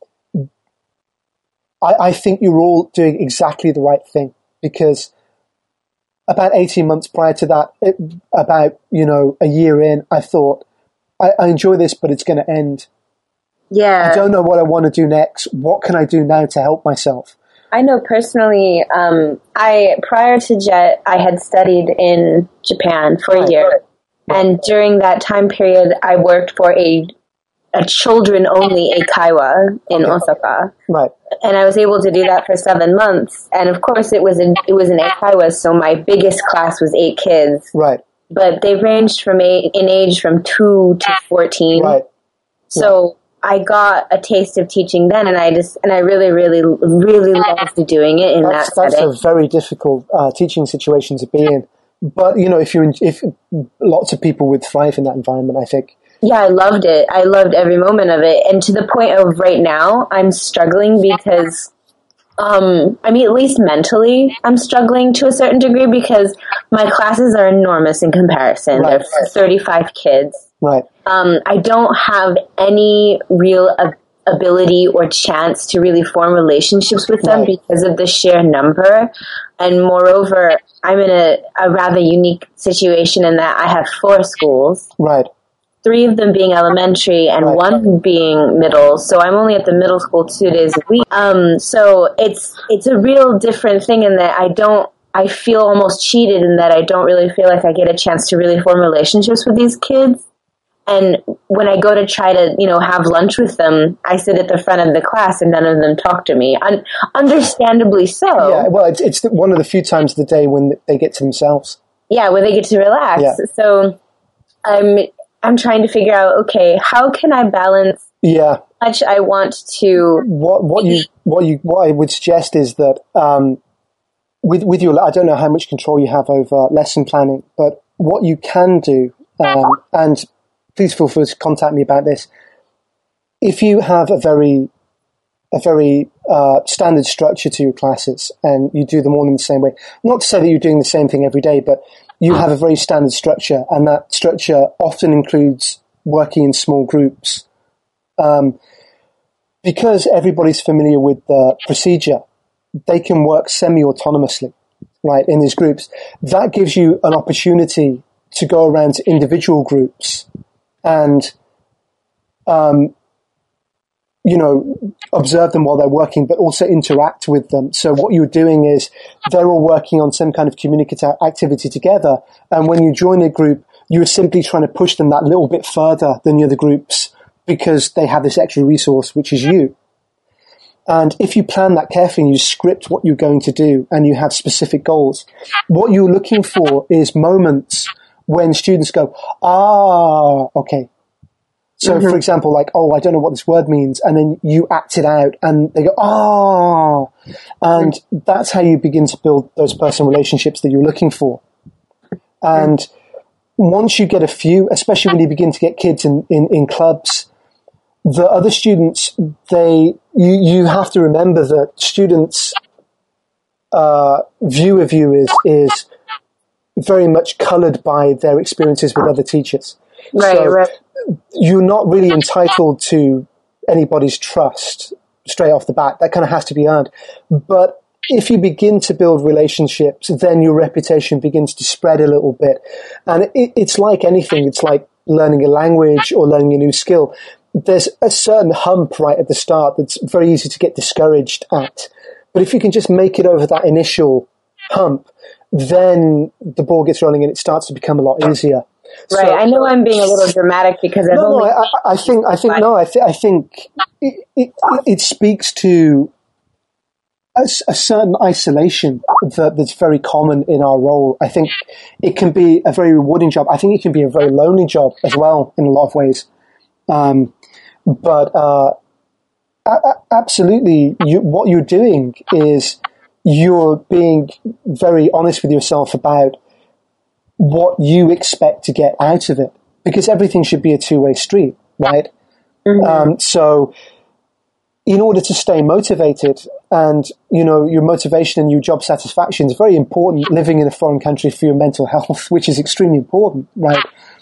I think you're all doing exactly the right thing, because about 18 months prior to that, about a year in, I thought, I enjoy this, but it's going to end. Yeah. I don't know what I want to do next. What can I do now to help myself? I know personally, prior to JET, I had studied in Japan for a year. And during that time period, I worked for a children-only eikaiwa in Osaka. Right. And I was able to do that for 7 months. And of course, it was an eikaiwa, so my biggest class was 8 kids. Right. But they ranged in age from 2 to 14. Right. So I got a taste of teaching then, and I really, really, really loved doing it that's setting. That's a very difficult teaching situation to be in. But if lots of people would thrive in that environment, I think. Yeah, I loved it. I loved every moment of it, and to the point of right now, I'm struggling because, at least mentally, I'm struggling to a certain degree because my classes are enormous in comparison. Right. They're 35 kids. Right. I don't have any real ability or chance to really form relationships with them because of the sheer number. And moreover, I'm in a rather unique situation in that I have 4 schools. Right. 3 of them being elementary and 1 being middle. So I'm only at the middle school 2 days a week. So it's a real different thing in that I feel almost cheated in that I don't really feel like I get a chance to really form relationships with these kids. And when I go to try to, have lunch with them, I sit at the front of the class and none of them talk to me. Understandably so. Yeah, well, it's one of the few times of the day when they get to themselves. Yeah, where they get to relax. Yeah. So I'm trying to figure out, okay, how can I balance Yeah. how much I want to... What I would suggest is that with your, I don't know how much control you have over lesson planning, but what you can do, and please feel free to contact me about this, if you have a very standard structure to your classes and you do them all in the same way, not to say that you're doing the same thing every day, but you have a very standard structure, and that structure often includes working in small groups. Because everybody's familiar with the procedure, they can work semi-autonomously, right, in these groups. That gives you an opportunity to go around to individual groups and, observe them while they're working, but also interact with them. So what you're doing is they're all working on some kind of communicative activity together. And when you join a group, you're simply trying to push them that little bit further than the other groups because they have this extra resource, which is you. And if you plan that carefully and you script what you're going to do and you have specific goals, what you're looking for is moments when students go, okay. So, for example, like, I don't know what this word means. And then you act it out and they go, and that's how you begin to build those personal relationships that you're looking for. And once you get a few, especially when you begin to get kids in clubs, the other students, you have to remember that students' view of you is very much colored by their experiences with other teachers. Right. You're not really entitled to anybody's trust straight off the bat. That kind of has to be earned. But if you begin to build relationships, then your reputation begins to spread a little bit. And it's like anything. It's like learning a language or learning a new skill. There's a certain hump right at the start that's very easy to get discouraged at. But if you can just make it over that initial hump, then the ball gets rolling and it starts to become a lot easier. Right. So, I know I'm being a little dramatic because I think it speaks to a certain isolation that's very common in our role. I think it can be a very rewarding job. I think it can be a very lonely job as well in a lot of ways. But absolutely, what you're doing is you're being very honest with yourself about what you expect to get out of it, because everything should be a two-way street, right? Mm-hmm. So in order to stay motivated and, your motivation and your job satisfaction is very important living in a foreign country for your mental health, which is extremely important, right?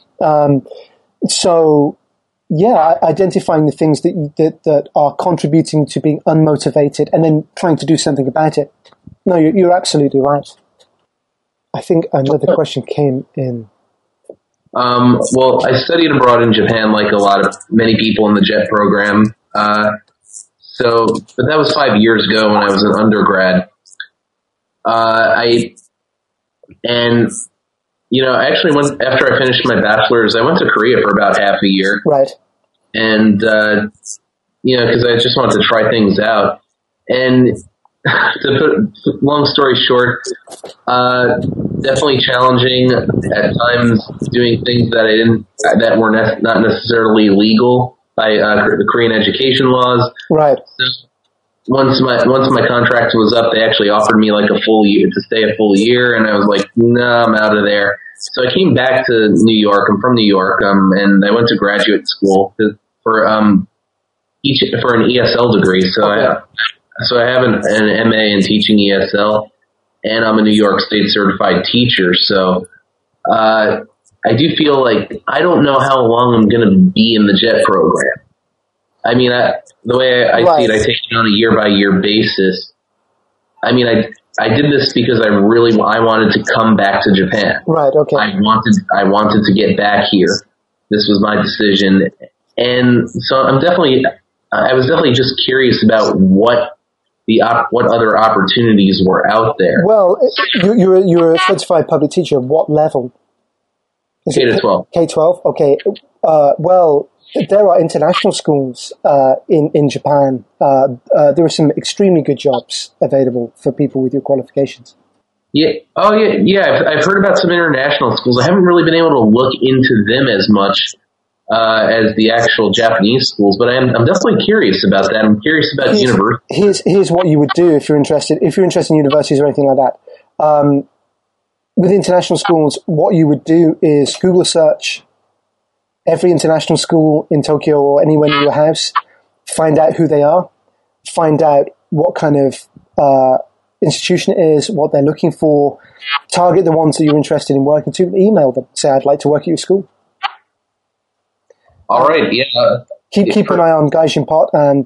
Identifying the things that are contributing to being unmotivated and then trying to do something about it. No, you're absolutely right. I think another question came in. Well, I studied abroad in Japan, like many people in the JET program. But that was 5 years ago when I was an undergrad. I actually went, after I finished my bachelor's, I went to Korea for about half a year. Right. And, because I just wanted to try things out. And to put long story short, definitely challenging at times, doing things that were not necessarily legal by the Korean education laws. Right. So once my contract was up, they actually offered me like a full year to stay a full year, and I was like, no, I'm out of there. So I came back to New York. I'm from New York, and I went to graduate school for an ESL degree. So okay. I have an MA in teaching ESL, and I'm a New York State certified teacher. So I do feel like I don't know how long I'm going to be in the JET program. I mean, the way I see it, I take it on a year-by-year basis. I mean, I did this because I wanted to come back to Japan. Right, okay. I wanted to get back here. This was my decision. And so I was definitely just curious about what other opportunities were out there. Well, you're a certified public teacher. What level? K-12. K-12? Okay. Well, there are international schools in Japan. There are some extremely good jobs available for people with your qualifications. Yeah. Oh, yeah. Yeah. I've heard about some international schools. I haven't really been able to look into them as much as the actual Japanese schools, but I'm definitely curious about that. I'm curious about universities. Here's what you would do if you're interested. If you're interested in universities or anything like that, with international schools, what you would do is Google search every international school in Tokyo or anywhere near your house. Find out who they are. Find out what kind of institution it is, what they're looking for. Target the ones that you're interested in working to. Email them. Say, I'd like to work at your school. All right, yeah. Keep an eye on Gaijin Pot and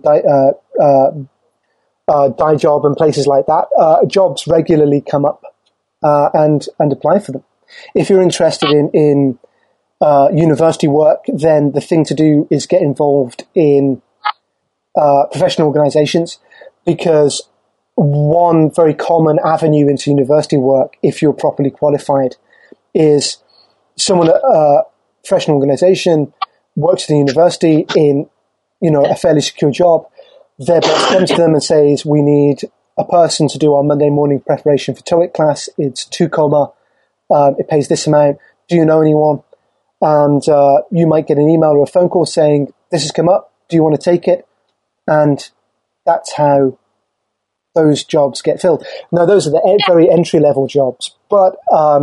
Daijob and places like that. Jobs regularly come up, and apply for them. If you're interested in university work, then the thing to do is get involved in professional organizations, because one very common avenue into university work, if you're properly qualified, is someone at a professional organization works at the university in, a fairly secure job. Their boss comes to them and says, we need a person to do our Monday morning preparation for TOEIC class. It's 2 koma. It pays this amount. Do you know anyone? And you might get an email or a phone call saying, this has come up. Do you want to take it? And that's how those jobs get filled. Now, those are the very entry-level jobs, but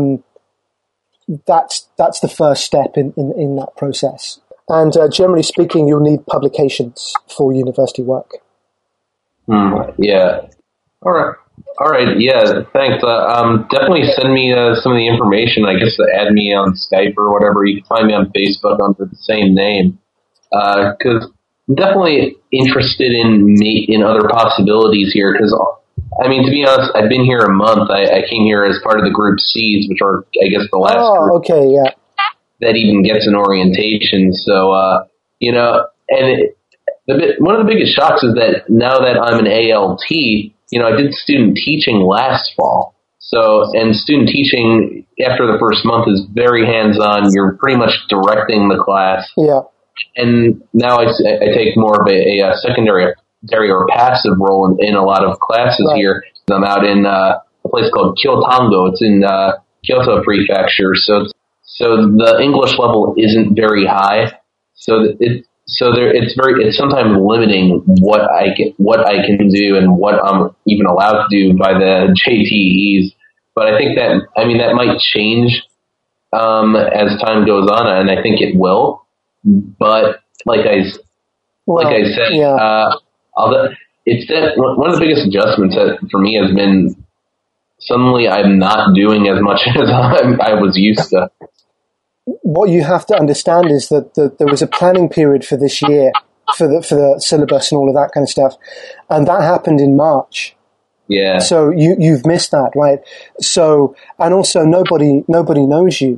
that's the first step in that process. And generally speaking, you'll need publications for university work. Yeah. All right. Yeah. Thanks. Definitely send me some of the information. I guess to add me on Skype or whatever. You can find me on Facebook under the same name. Because I'm definitely interested in other possibilities here. Because I mean, to be honest, I've been here a month. I came here as part of the group C's, which are, I guess, the last group. Okay, yeah. That even gets an orientation. So, and one of the biggest shocks is that now that I'm an ALT, I did student teaching last fall. So, and student teaching after the first month is very hands-on. You're pretty much directing the class. Yeah. And now I take more of a secondary or passive role in a lot of classes here. I'm out in a place called Kyotango. It's in Kyoto Prefecture. So the English level isn't very high. It's sometimes limiting what I can do and what I'm even allowed to do by the JTEs. But I think that might change as time goes on, and I think it will. But like I said, yeah. It's that one of the biggest adjustments that for me has been suddenly I'm not doing as much as I was used to. What you have to understand is that there was a planning period for this year for the syllabus and all of that kind of stuff, and that happened in March. Yeah. So you've missed that, right? So, and also nobody knows you,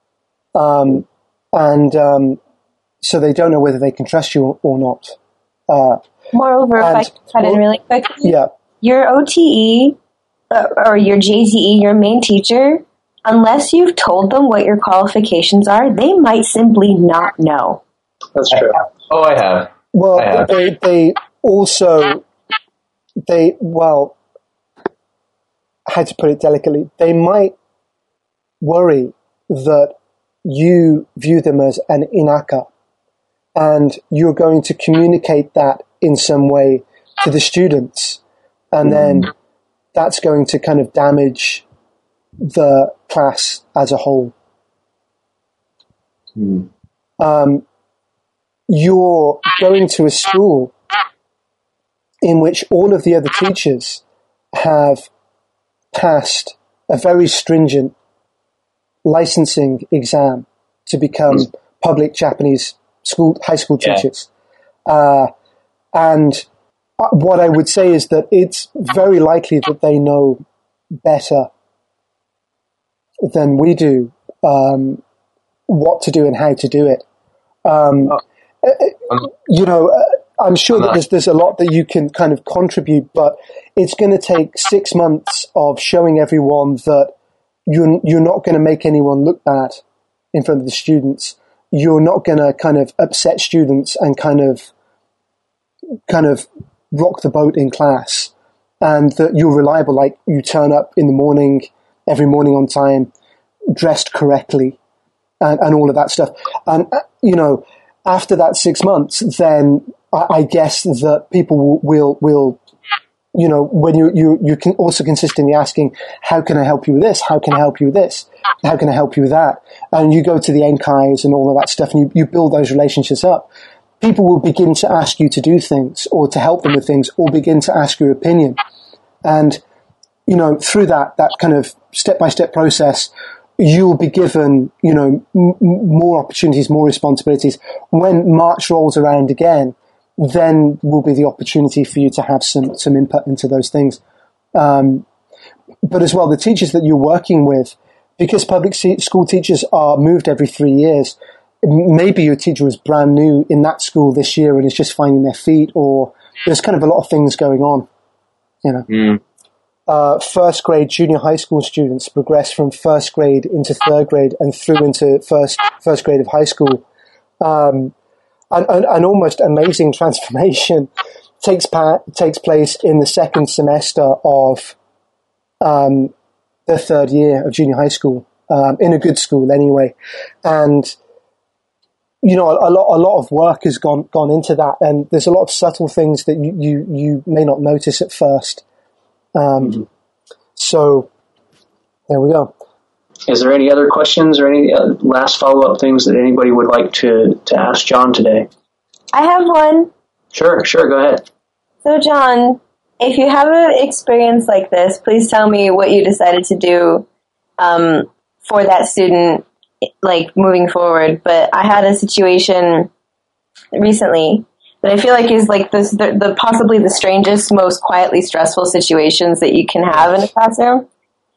so they don't know whether they can trust you or not. Moreover, if I can cut in really quickly, yeah, your OTE or your JTE, your main teacher, unless you've told them what your qualifications are, they might simply not know. That's true. Oh, I have. Well, I have. they also, how to put it delicately, they might worry that you view them as an inaka, and you're going to communicate that in some way to the students, and then that's going to kind of damage the class as a whole. You're going to a school in which all of the other teachers have passed a very stringent licensing exam to become public Japanese high school teachers. And what I would say is that it's very likely that they know better than we do what to do and how to do it. I'm sure that there's a lot that you can kind of contribute, but it's going to take 6 months of showing everyone that you're not going to make anyone look bad in front of the students. You're not going to kind of upset students and kind of rock the boat in class, and that you're reliable. Like, you turn up in the morning, every morning on time, dressed correctly, and all of that stuff. And, after that 6 months, then I guess that people will when you can also consistently asking, how can I help you with this? How can I help you with this? How can I help you with that? And you go to the NCAIs and all of that stuff, and you build those relationships up. People will begin to ask you to do things or to help them with things or begin to ask your opinion. And, through that kind of step-by-step process, you'll be given, more opportunities, more responsibilities. When March rolls around again, then will be the opportunity for you to have some input into those things. But as well, the teachers that you're working with, because public school teachers are moved every 3 years, maybe your teacher was brand new in that school this year and is just finding their feet, or there's kind of a lot of things going on, First grade junior high school students progress from first grade into third grade and through into first grade of high school. An almost amazing transformation takes place in the second semester of the third year of junior high school, in a good school anyway. And, a lot of work has gone into that, and there's a lot of subtle things that you may not notice at first. So there we go. Is there any other questions or any last follow-up things that anybody would like to ask John today? I have one. Sure, go ahead. So, John, if you have an experience like this, please tell me what you decided to do for that student, like, moving forward. But I had a situation recently that I feel like is like the possibly the strangest, most quietly stressful situations that you can have in a classroom.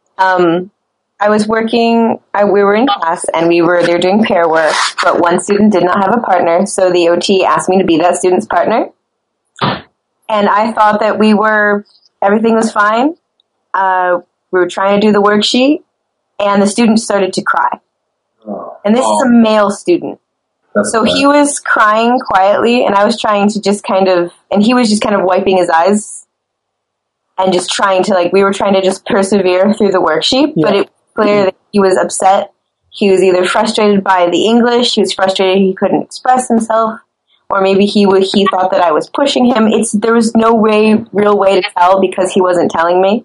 I was working, we were in class and they were doing pair work, but one student did not have a partner, so the OT asked me to be that student's partner. And I thought that everything was fine. We were trying to do the worksheet, and the student started to cry. And this is a male student. So he was crying quietly, and I was trying to and he was just kind of wiping his eyes and just trying to, we were trying to just persevere through the worksheet, but it was clear that he was upset. He was either frustrated by the English, he was frustrated he couldn't express himself, or maybe he thought that I was pushing him. There was no real way to tell because he wasn't telling me.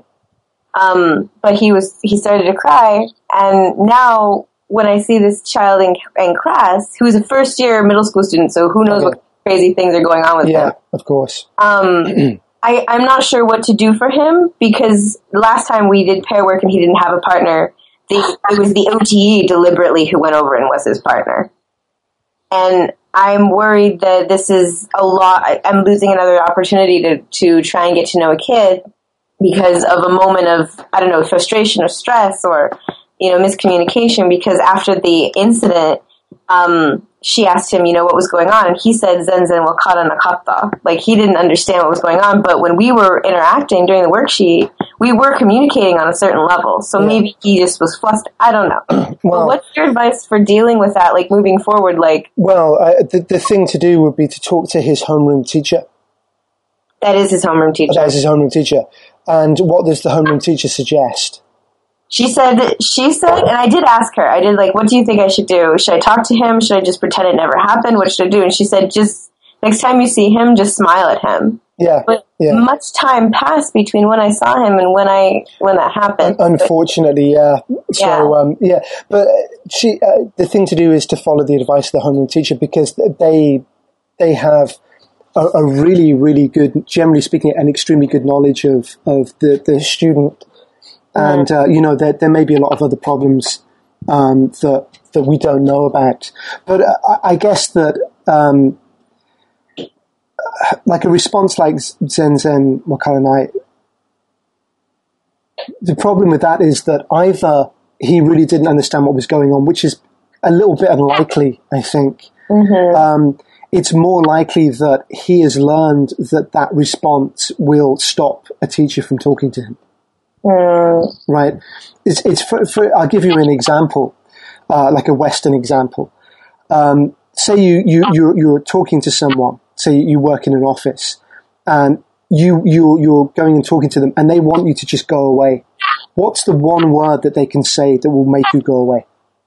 But he started to cry, and now when I see this child in class, who's a first-year middle school student, so who knows what crazy things are going on with him. Yeah, of course. I'm not sure what to do for him, because last time we did pair work and he didn't have a partner, it was the OTE deliberately who went over and was his partner. And I'm worried that this is a lot. I'm losing another opportunity to try and get to know a kid because of a moment of, frustration or stress or, miscommunication, because after the incident, she asked him, what was going on, and he said, Zenzen wakara nakata. Like, he didn't understand what was going on, but when we were interacting during the worksheet, we were communicating on a certain level, so maybe he just was flustered. I don't know. Well, what's your advice for dealing with that, moving forward, the thing to do would be to talk to his homeroom teacher. That is his homeroom teacher. That is his homeroom teacher. And what does the homeroom teacher suggest? She said, and I did ask her, what do you think I should do? Should I talk to him? Should I just pretend it never happened? What should I do? And she said, just next time you see him, just smile at him. Yeah. But much time passed between when I saw him and when that happened. Unfortunately, yeah. So, but the thing to do is to follow the advice of the homeroom teacher, because they have a really, really good, generally speaking, an extremely good knowledge of the student. And, there may be a lot of other problems that we don't know about. But I guess that, a response like Zenzen Wakaranai, the problem with that is that either he really didn't understand what was going on, which is a little bit unlikely, I think. Mm-hmm. It's more likely that he has learned that response will stop a teacher from talking to him. Right. It's I'll give you an example, like a Western example. Say you're talking to someone. Say you work in an office, and you're going and talking to them, and they want you to just go away. what's the one word that they can say that will make you go away?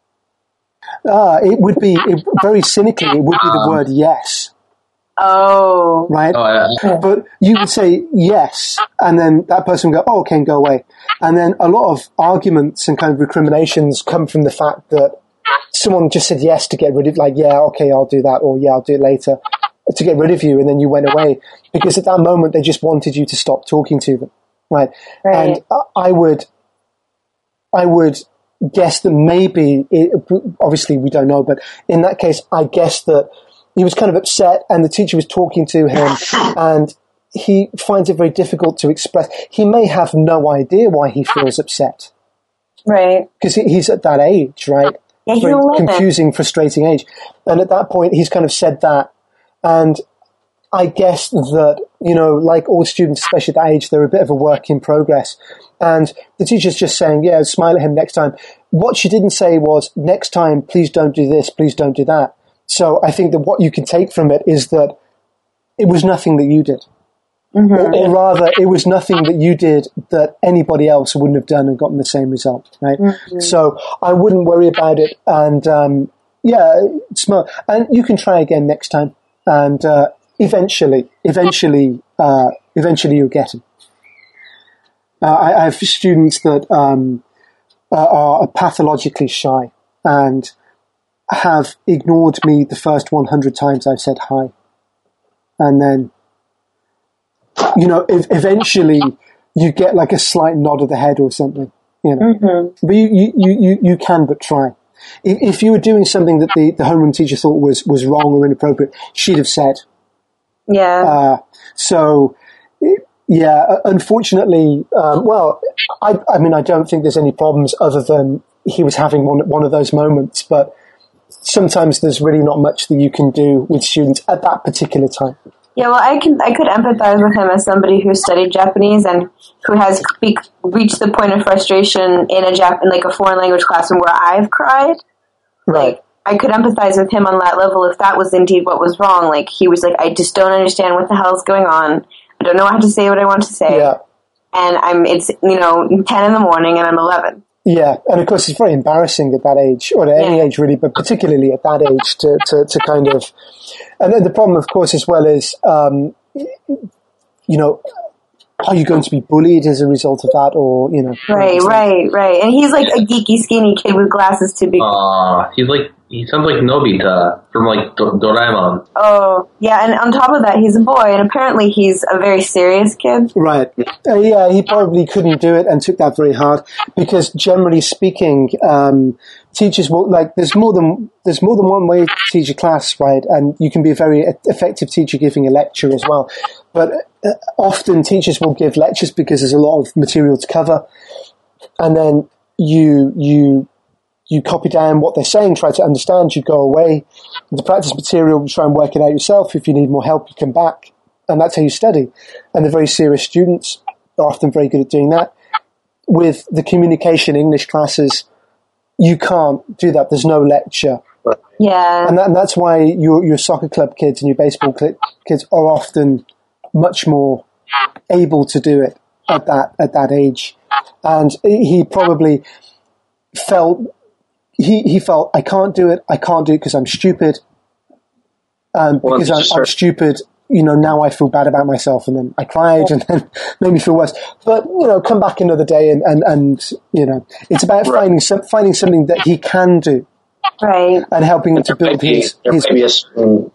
It would be, very cynically, it would be the word yes. Oh. Right? But you would say yes, and then that person would go, oh, okay, and go away. And then a lot of arguments and kind of recriminations come from the fact that someone just said yes to get rid of, like, yeah, okay, I'll do that, or yeah, I'll do it later, to get rid of you, and then you went away. Because at that moment, they just wanted you to stop talking to them. Right? And I would guess that maybe, obviously we don't know, but in that case, I guess that he was kind of upset and the teacher was talking to him and he finds it very difficult to express. He may have no idea why he feels upset. Right. Because he's at that age, right? Yeah, he's very 11. confusing, frustrating age. And at that point, he's kind of said that. And I guess that, like all students, especially at that age, they're a bit of a work in progress. And the teacher's just saying, yeah, smile at him next time. What she didn't say was, next time, please don't do this, please don't do that. So I think that what you can take from it is that it was nothing that you did. Mm-hmm. Or rather, it was nothing that you did that anybody else wouldn't have done and gotten the same result, right? Mm-hmm. So I wouldn't worry about it. And, smart. And you can try again next time. And eventually you'll get him. I have students that are pathologically shy and have ignored me the first 100 times I've said hi. And then, eventually you get like a slight nod of the head or something, Mm-hmm. But you can but try. If you were doing something that the homeroom teacher thought was wrong or inappropriate, she'd have said. Yeah. Unfortunately, I don't think there's any problems other than he was having one of those moments, but sometimes there's really not much that you can do with students at that particular time. Yeah, well, I could empathize with him as somebody who studied Japanese and who has reached the point of frustration in a foreign language classroom where I've cried. Right. I could empathize with him on that level if that was indeed what was wrong. Like, he was like, I just don't understand what the hell's going on. I don't know how to say what I want to say. Yeah. And it's 10 in the morning and I'm 11. Yeah, and of course it's very embarrassing at that age, or at any age really, but particularly at that age to kind of, and then the problem of course as well is, are you going to be bullied as a result of that, or, Right. And he's like a geeky, skinny kid with glasses to be. He sounds like Nobita from like Doraemon. Oh, yeah, and on top of that, he's a boy, and apparently he's a very serious kid. Right. He probably couldn't do it and took that very hard, because generally speaking, teachers will, there's more than one way to teach a class, right? And you can be a very effective teacher giving a lecture as well. But often teachers will give lectures because there's a lot of material to cover, and then you copy down what they're saying, try to understand, you go away. The practice material, you try and work it out yourself. If you need more help, you come back. And that's how you study. And the very serious students are often very good at doing that. With the communication English classes, you can't do that. There's no lecture. Yeah. And that's why your soccer club kids and your baseball kids are often much more able to do it at that age. And he probably felt... He felt, I can't do it because I'm stupid. Because I'm stupid, now I feel bad about myself, and then I cried and then made me feel worse. But, come back another day and it's about finding something that he can do. Right. And helping him to build his... There may be a certain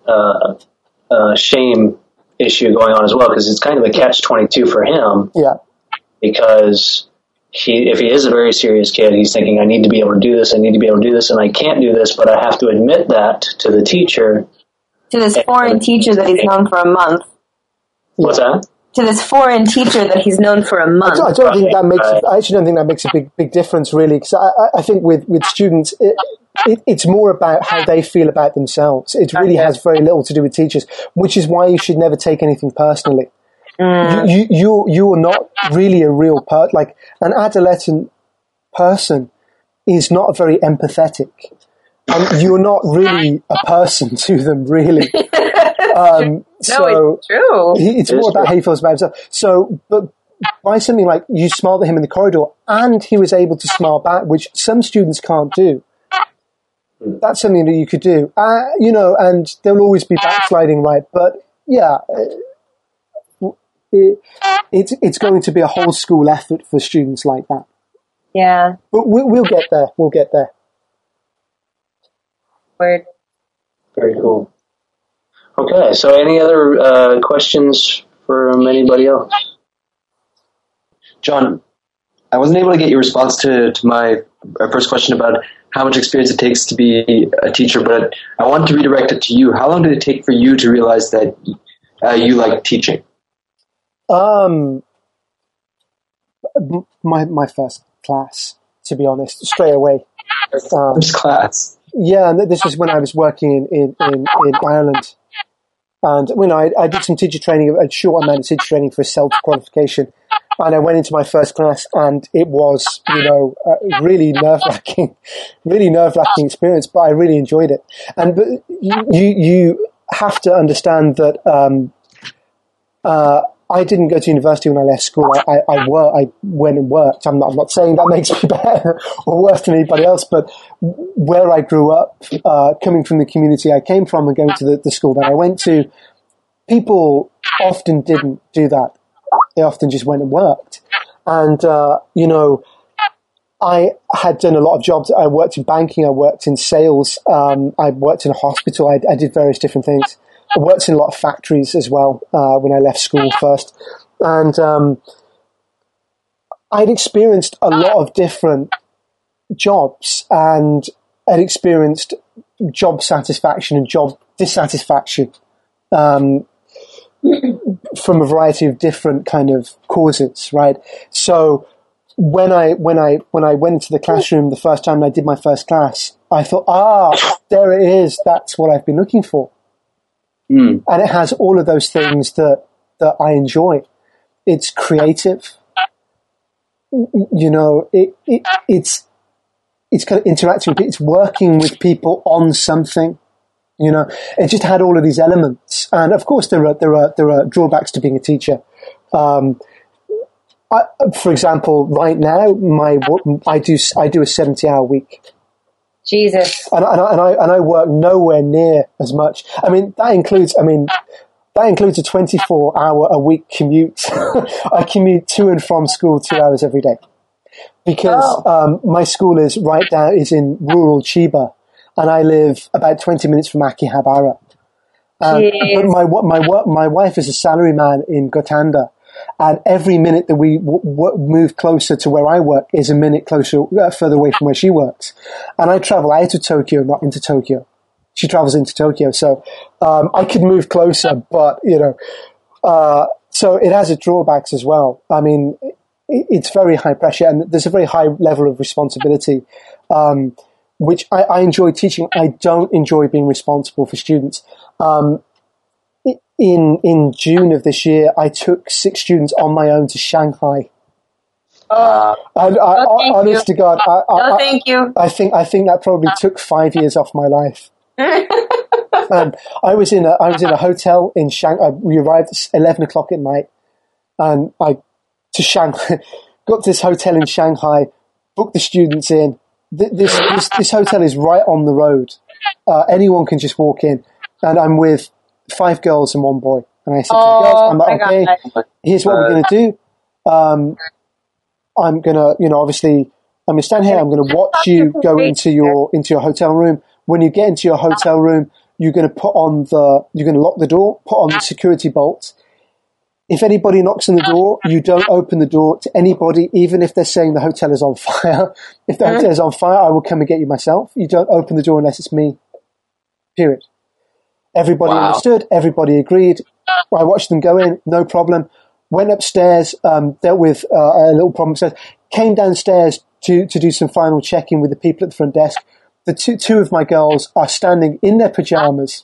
shame issue going on as well, because it's kind of a catch-22 for him. Yeah. Because... if he is a very serious kid, he's thinking, I need to be able to do this, and I can't do this, but I have to admit that to the teacher. To this foreign teacher that he's known for a month. What's that? To this foreign teacher that he's known for a month. I actually don't think that makes a big difference, really, because I think with students, it's more about how they feel about themselves. It really has very little to do with teachers, which is why you should never take anything personally. You're not really a real person. Like, an adolescent person is not very empathetic, and you're not really a person to them, really. No, it's true. It's more about how he feels about himself. So, but by something like you smiled at him in the corridor and he was able to smile back, which some students can't do. That's something that you could do, and there'll always be backsliding, right? But yeah, it's going to be a whole school effort for students like that. Yeah. But we'll get there. We'll get there. Word. Very cool. Okay, so any other questions from anybody else? John, I wasn't able to get your response to my first question about how much experience it takes to be a teacher, but I want to redirect it to you. How long did it take for you to realize that you like teaching? My first class, to be honest, straight away. First class. Yeah, and this was when I was working in Ireland. And when I did some teacher training, a short amount of teacher training for self-qualification. And I went into my first class and it was, really nerve-wracking experience, but I really enjoyed it. And but you have to understand that I didn't go to university when I left school. I went and worked. I'm not saying that makes me better or worse than anybody else, but where I grew up, coming from the community I came from and going to the school that I went to, people often didn't do that. They often just went and worked. And, I had done a lot of jobs. I worked in banking. I worked in sales. I worked in a hospital. I did various different things. I worked in a lot of factories as well when I left school first. And I'd experienced a lot of different jobs and I'd experienced job satisfaction and job dissatisfaction from a variety of different kind of causes, right? So when I went into the classroom the first time and I did my first class, I thought, there it is. That's what I've been looking for. And it has all of those things that I enjoy. It's creative. It's kind of interacting with people. It's working with people on something. It just had all of these elements. And of course there are drawbacks to being a teacher. For example, right now, I do a 70-hour week. Jesus. And I work nowhere near as much. That includes a 24-hour-a-week commute. I commute to and from school 2 hours every day because my school is in rural Chiba, and I live about 20 minutes from Akihabara. But my wife is a salaryman in Gotanda. And every minute that we move closer to where I work is a minute further away from where she works. And I travel out of Tokyo, not into Tokyo. She travels into Tokyo. So, I could move closer, but, so it has its drawbacks as well. It's very high pressure and there's a very high level of responsibility, which I enjoy teaching. I don't enjoy being responsible for students. In June of this year, I took 6 students on my own to Shanghai. Honest to God, thank you. I think that probably took 5 years off my life. And I was in a hotel in Shanghai. We arrived at 11 o'clock at night, and got to this hotel in Shanghai, booked the students in. This hotel is right on the road. Anyone can just walk in, and I'm with 5 girls and 1 boy. And I said to the girls, I'm like, okay, here's what we're going to do. I'm going to, obviously, I'm going to stand here. I'm going to watch you go into your hotel room. When you get into your hotel room, you're going to lock the door, put on the security bolt. If anybody knocks on the door, you don't open the door to anybody, even if they're saying the hotel is on fire. If the hotel is on fire, I will come and get you myself. You don't open the door unless it's me. Period. Everybody understood. Everybody agreed. I watched them go in, no problem. Went upstairs, dealt with a little problem upstairs. Came downstairs to do some final checking with the people at the front desk. The two of my girls are standing in their pajamas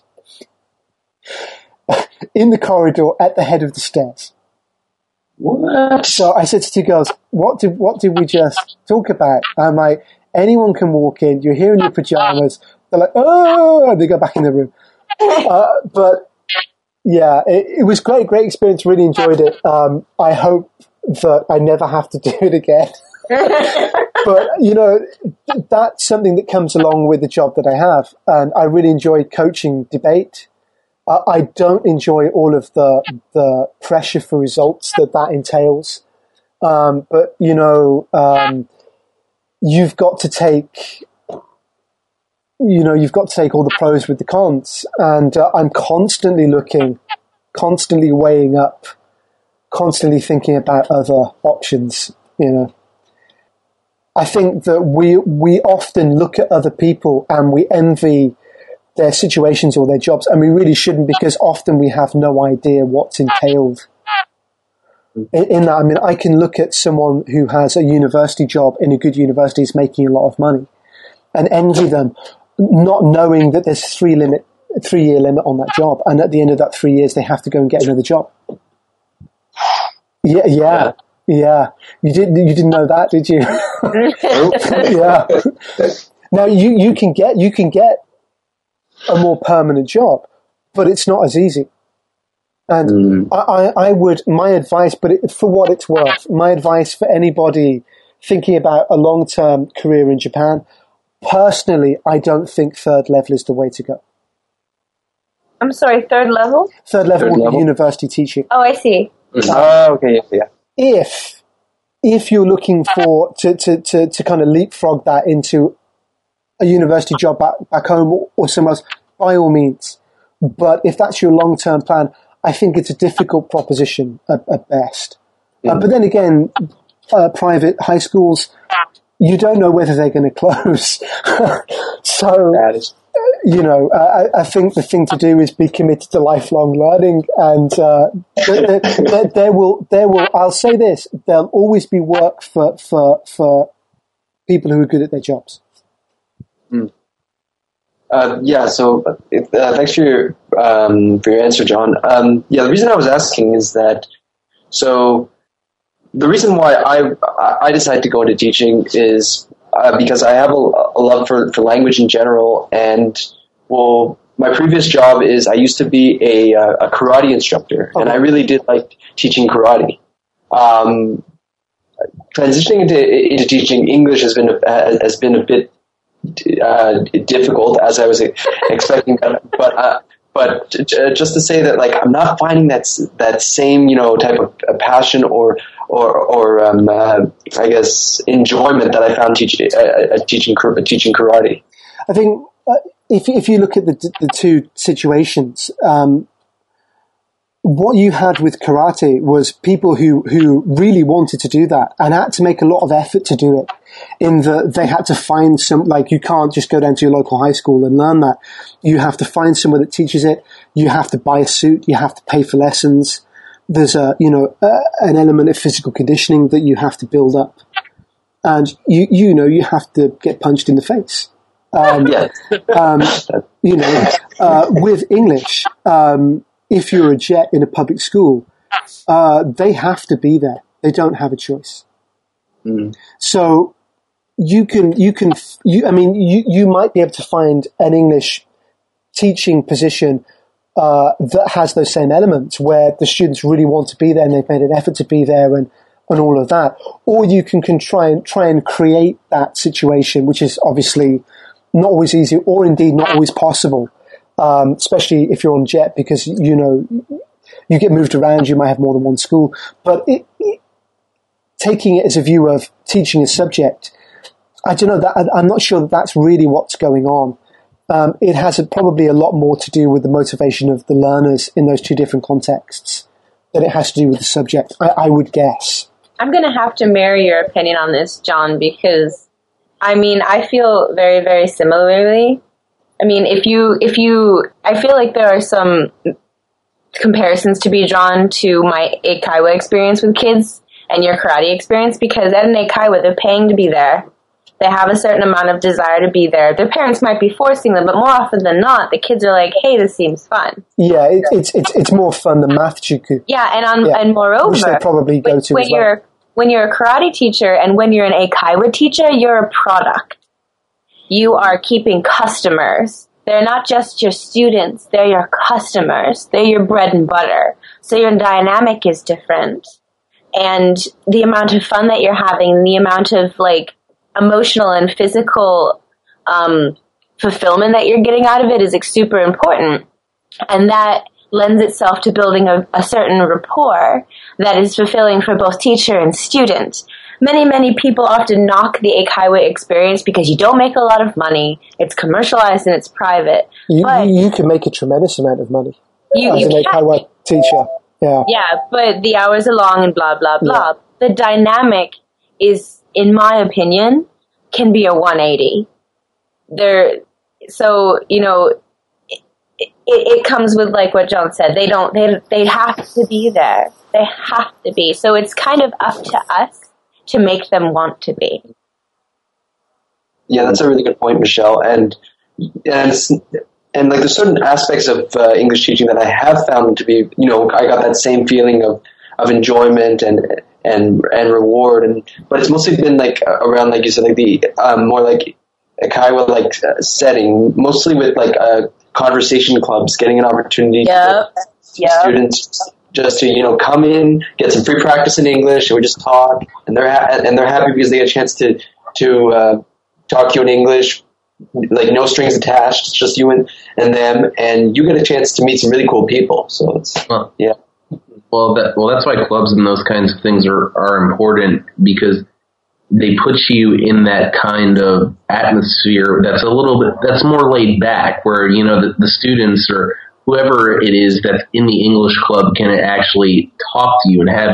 in the corridor at the head of the stairs. What? So I said to 2 girls, what did we just talk about? I'm like, anyone can walk in. You're here in your pajamas. They're like, oh, and they go back in the room. But yeah, it was great experience. Really enjoyed it. I hope that I never have to do it again. But, that's something that comes along with the job that I have. And I really enjoy coaching debate. I don't enjoy all of the pressure for results that entails. But, you've got to take all the pros with the cons. And I'm constantly looking, constantly weighing up, constantly thinking about other options, I think that we often look at other people and we envy their situations or their jobs, and we really shouldn't, because often we have no idea what's entailed in that. I mean, I can look at someone who has a university job in a good university, is making a lot of money, and envy them, not knowing that there's a 3-year limit on that job, and at the end of that 3 years they have to go and get another job. Yeah. You didn't know that, did you? Yeah. Now you can get a more permanent job, but it's not as easy. And I would, my advice, but for what it's worth, my advice for anybody thinking about a long-term career in Japan, personally, I don't think third level is the way to go. I'm sorry, third level? Third level university teaching. Oh, I see. Okay, yeah. If you're looking for to kind of leapfrog that into a university job back home or somewhere else, by all means. But if that's your long-term plan, I think it's a difficult proposition at best. But then again, private high schools, you don't know whether they're going to close. So, I think the thing to do is be committed to lifelong learning, and there will. I'll say this: there'll always be work for people who are good at their jobs. So thanks for your answer, John. The reason I was asking is that, so the reason why I decided to go into teaching is because I have a love for language in general, and my previous job is I used to be a karate instructor, and I really did like teaching karate. Transitioning into teaching English has been a bit difficult, as I was expecting, but just to say that, like, I'm not finding that same type of passion or I guess enjoyment that I found teaching karate. I think if you look at the two situations, what you had with karate was people who really wanted to do that and had to make a lot of effort to do it, in that they had to find you can't just go down to your local high school and learn that. You have to find somewhere that teaches it. You have to buy a suit. You have to pay for lessons. There's an element of physical conditioning that you have to build up. And you have to get punched in the face. With English, if you're a jet in a public school, they have to be there. They don't have a choice. So you might be able to find an English teaching position that has those same elements, where the students really want to be there and they've made an effort to be there and all of that. Or you can try and create that situation, which is obviously not always easy, or indeed not always possible. Especially if you're on jet, because you get moved around, you might have more than one school. But taking it as a view of teaching a subject, I don't know, I'm not sure that that's really what's going on. It has probably a lot more to do with the motivation of the learners in those two different contexts than it has to do with the subject, I would guess. I'm going to have to mirror your opinion on this, John, because I feel very, very similarly. I feel like there are some comparisons to be drawn to my Eikaiwa experience with kids and your karate experience, because at an Eikaiwa, they're paying to be there. They have a certain amount of desire to be there. Their parents might be forcing them, but more often than not, the kids are like, hey, this seems fun. Yeah, it's more fun than math juku. Yeah, and moreover, which they probably go to as well. When you're a karate teacher and when you're an Eikaiwa teacher, you're a product. You are keeping customers. They're not just your students, they're your customers. They're your bread and butter. So your dynamic is different. and the amount of fun that you're having, the amount of like emotional and physical fulfillment that you're getting out of it is super important. And that lends itself to building a certain rapport that is fulfilling for both teacher and student. Many people often knock the Eikaiwa experience because you don't make a lot of money, it's commercialized and it's private. You can make a tremendous amount of money as an Eikaiwa teacher. Yeah, but the hours are long and blah, blah, blah. Yeah. The dynamic is, in my opinion, can be a 180. So, you know, it comes with like what John said. They have to be there. They have to be. So it's kind of up to us to make them want to be. Yeah, that's a really good point, Michelle. And like there's certain aspects of English teaching that I have found to be, you know, I got that same feeling of enjoyment and reward, but it's mostly been like around, like you said, like the more like Eikaiwa like setting, mostly with like conversation clubs, getting an opportunity to students just to, you know, come in, get some free practice in English, and we just talk, and they're happy because they get a chance to talk to you in English, like no strings attached. It's just you and them, and you get a chance to meet some really cool people. So it's yeah. Well, that's why clubs and those kinds of things are important, because they put you in that kind of atmosphere that's that's more laid back, where, you know, the students or whoever it is that's in the English club can actually talk to you and have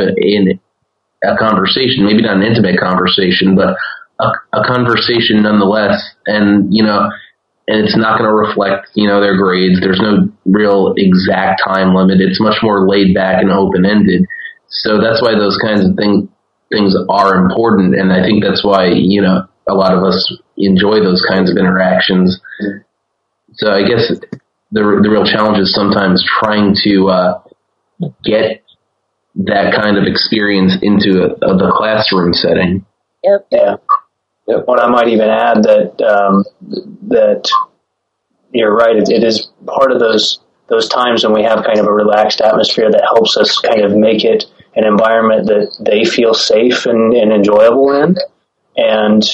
a conversation, maybe not an intimate conversation, but a conversation nonetheless. And, you know, and it's not going to reflect, you know, their grades. There's no real exact time limit. It's much more laid back and open-ended. So that's why those kinds of things are important. And I think that's why, you know, a lot of us enjoy those kinds of interactions. So I guess the real challenge is sometimes trying to get that kind of experience into the classroom setting. Yep. Yeah. Well, I might even add that you're right. It is part of those times when we have kind of a relaxed atmosphere that helps us kind of make it an environment that they feel safe and enjoyable in. And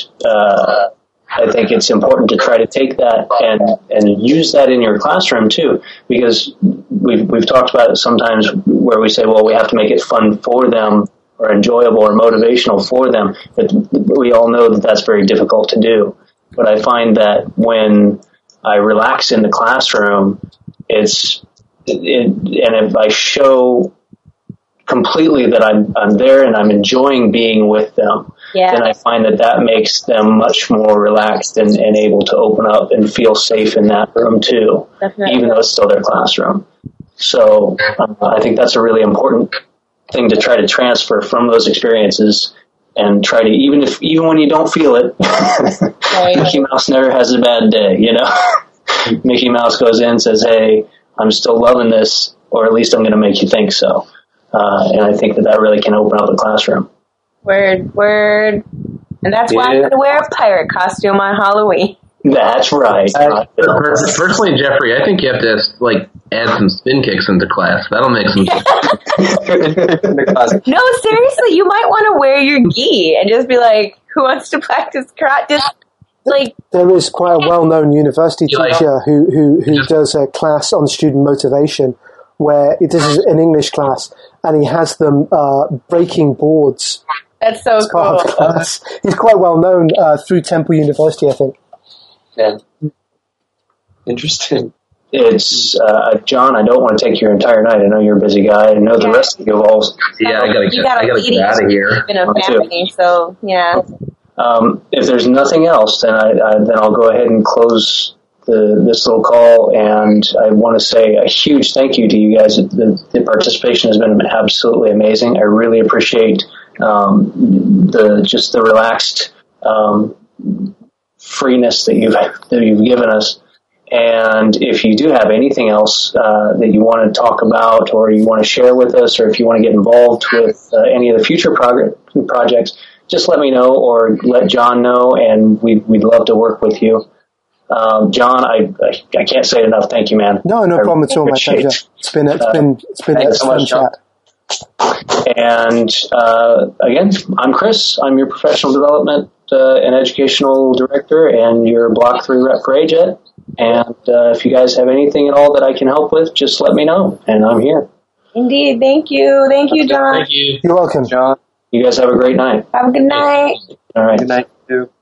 I think it's important to try to take that and use that in your classroom too, because we've talked about it sometimes where we say, well, we have to make it fun for them, or enjoyable or motivational for them. But we all know that that's very difficult to do. But I find that when I relax in the classroom, and if I show completely that I'm there and I'm enjoying being with them, then I find that makes them much more relaxed and able to open up and feel safe in that room too, Definitely. Even though it's still their classroom. So I think that's a really important thing to try to transfer from those experiences, and try to, even when you don't feel it, right. Mickey Mouse never has a bad day, you know. Mickey Mouse goes in and says, hey, I'm still loving this, or at least I'm going to make you think so. And I think that really can open up the classroom. Word. And that's why I'm going to wear a pirate costume on Halloween. That's right. Personally, Jeffrey, I think you have to add some spin kicks into class. That'll make some sense. No, seriously, you might want to wear your gi and just be like, who wants to practice karate? There is quite a well-known university teacher who does a class on student motivation, where this is an English class, and he has them breaking boards. That's so cool. He's quite well known through Temple University, I think. Yeah. Interesting. It's John. I don't want to take your entire night. I know you're a busy guy. I know the rest of you all. Yeah, I gotta get out of here. Been a family, so yeah. If there's nothing else, then I'll go ahead and close this little call. And I want to say a huge thank you to you guys. The participation has been absolutely amazing. I really appreciate the relaxed freeness that you've given us. And if you do have anything else that you want to talk about, or you want to share with us, or if you want to get involved with any of the future projects, just let me know, or let John know, and we'd love to work with you. John, I can't say it enough. Thank you, man. No problem at all. My pleasure. It's been a fun chat. And again, I'm Chris. I'm your professional development and educational director and your Block 3 rep for AJET. And if you guys have anything at all that I can help with, just let me know, and I'm here. Indeed. Thank you. Thank you, John. Thank you. You're welcome. John, You guys have a great night. Have a good night. All right. good night, too.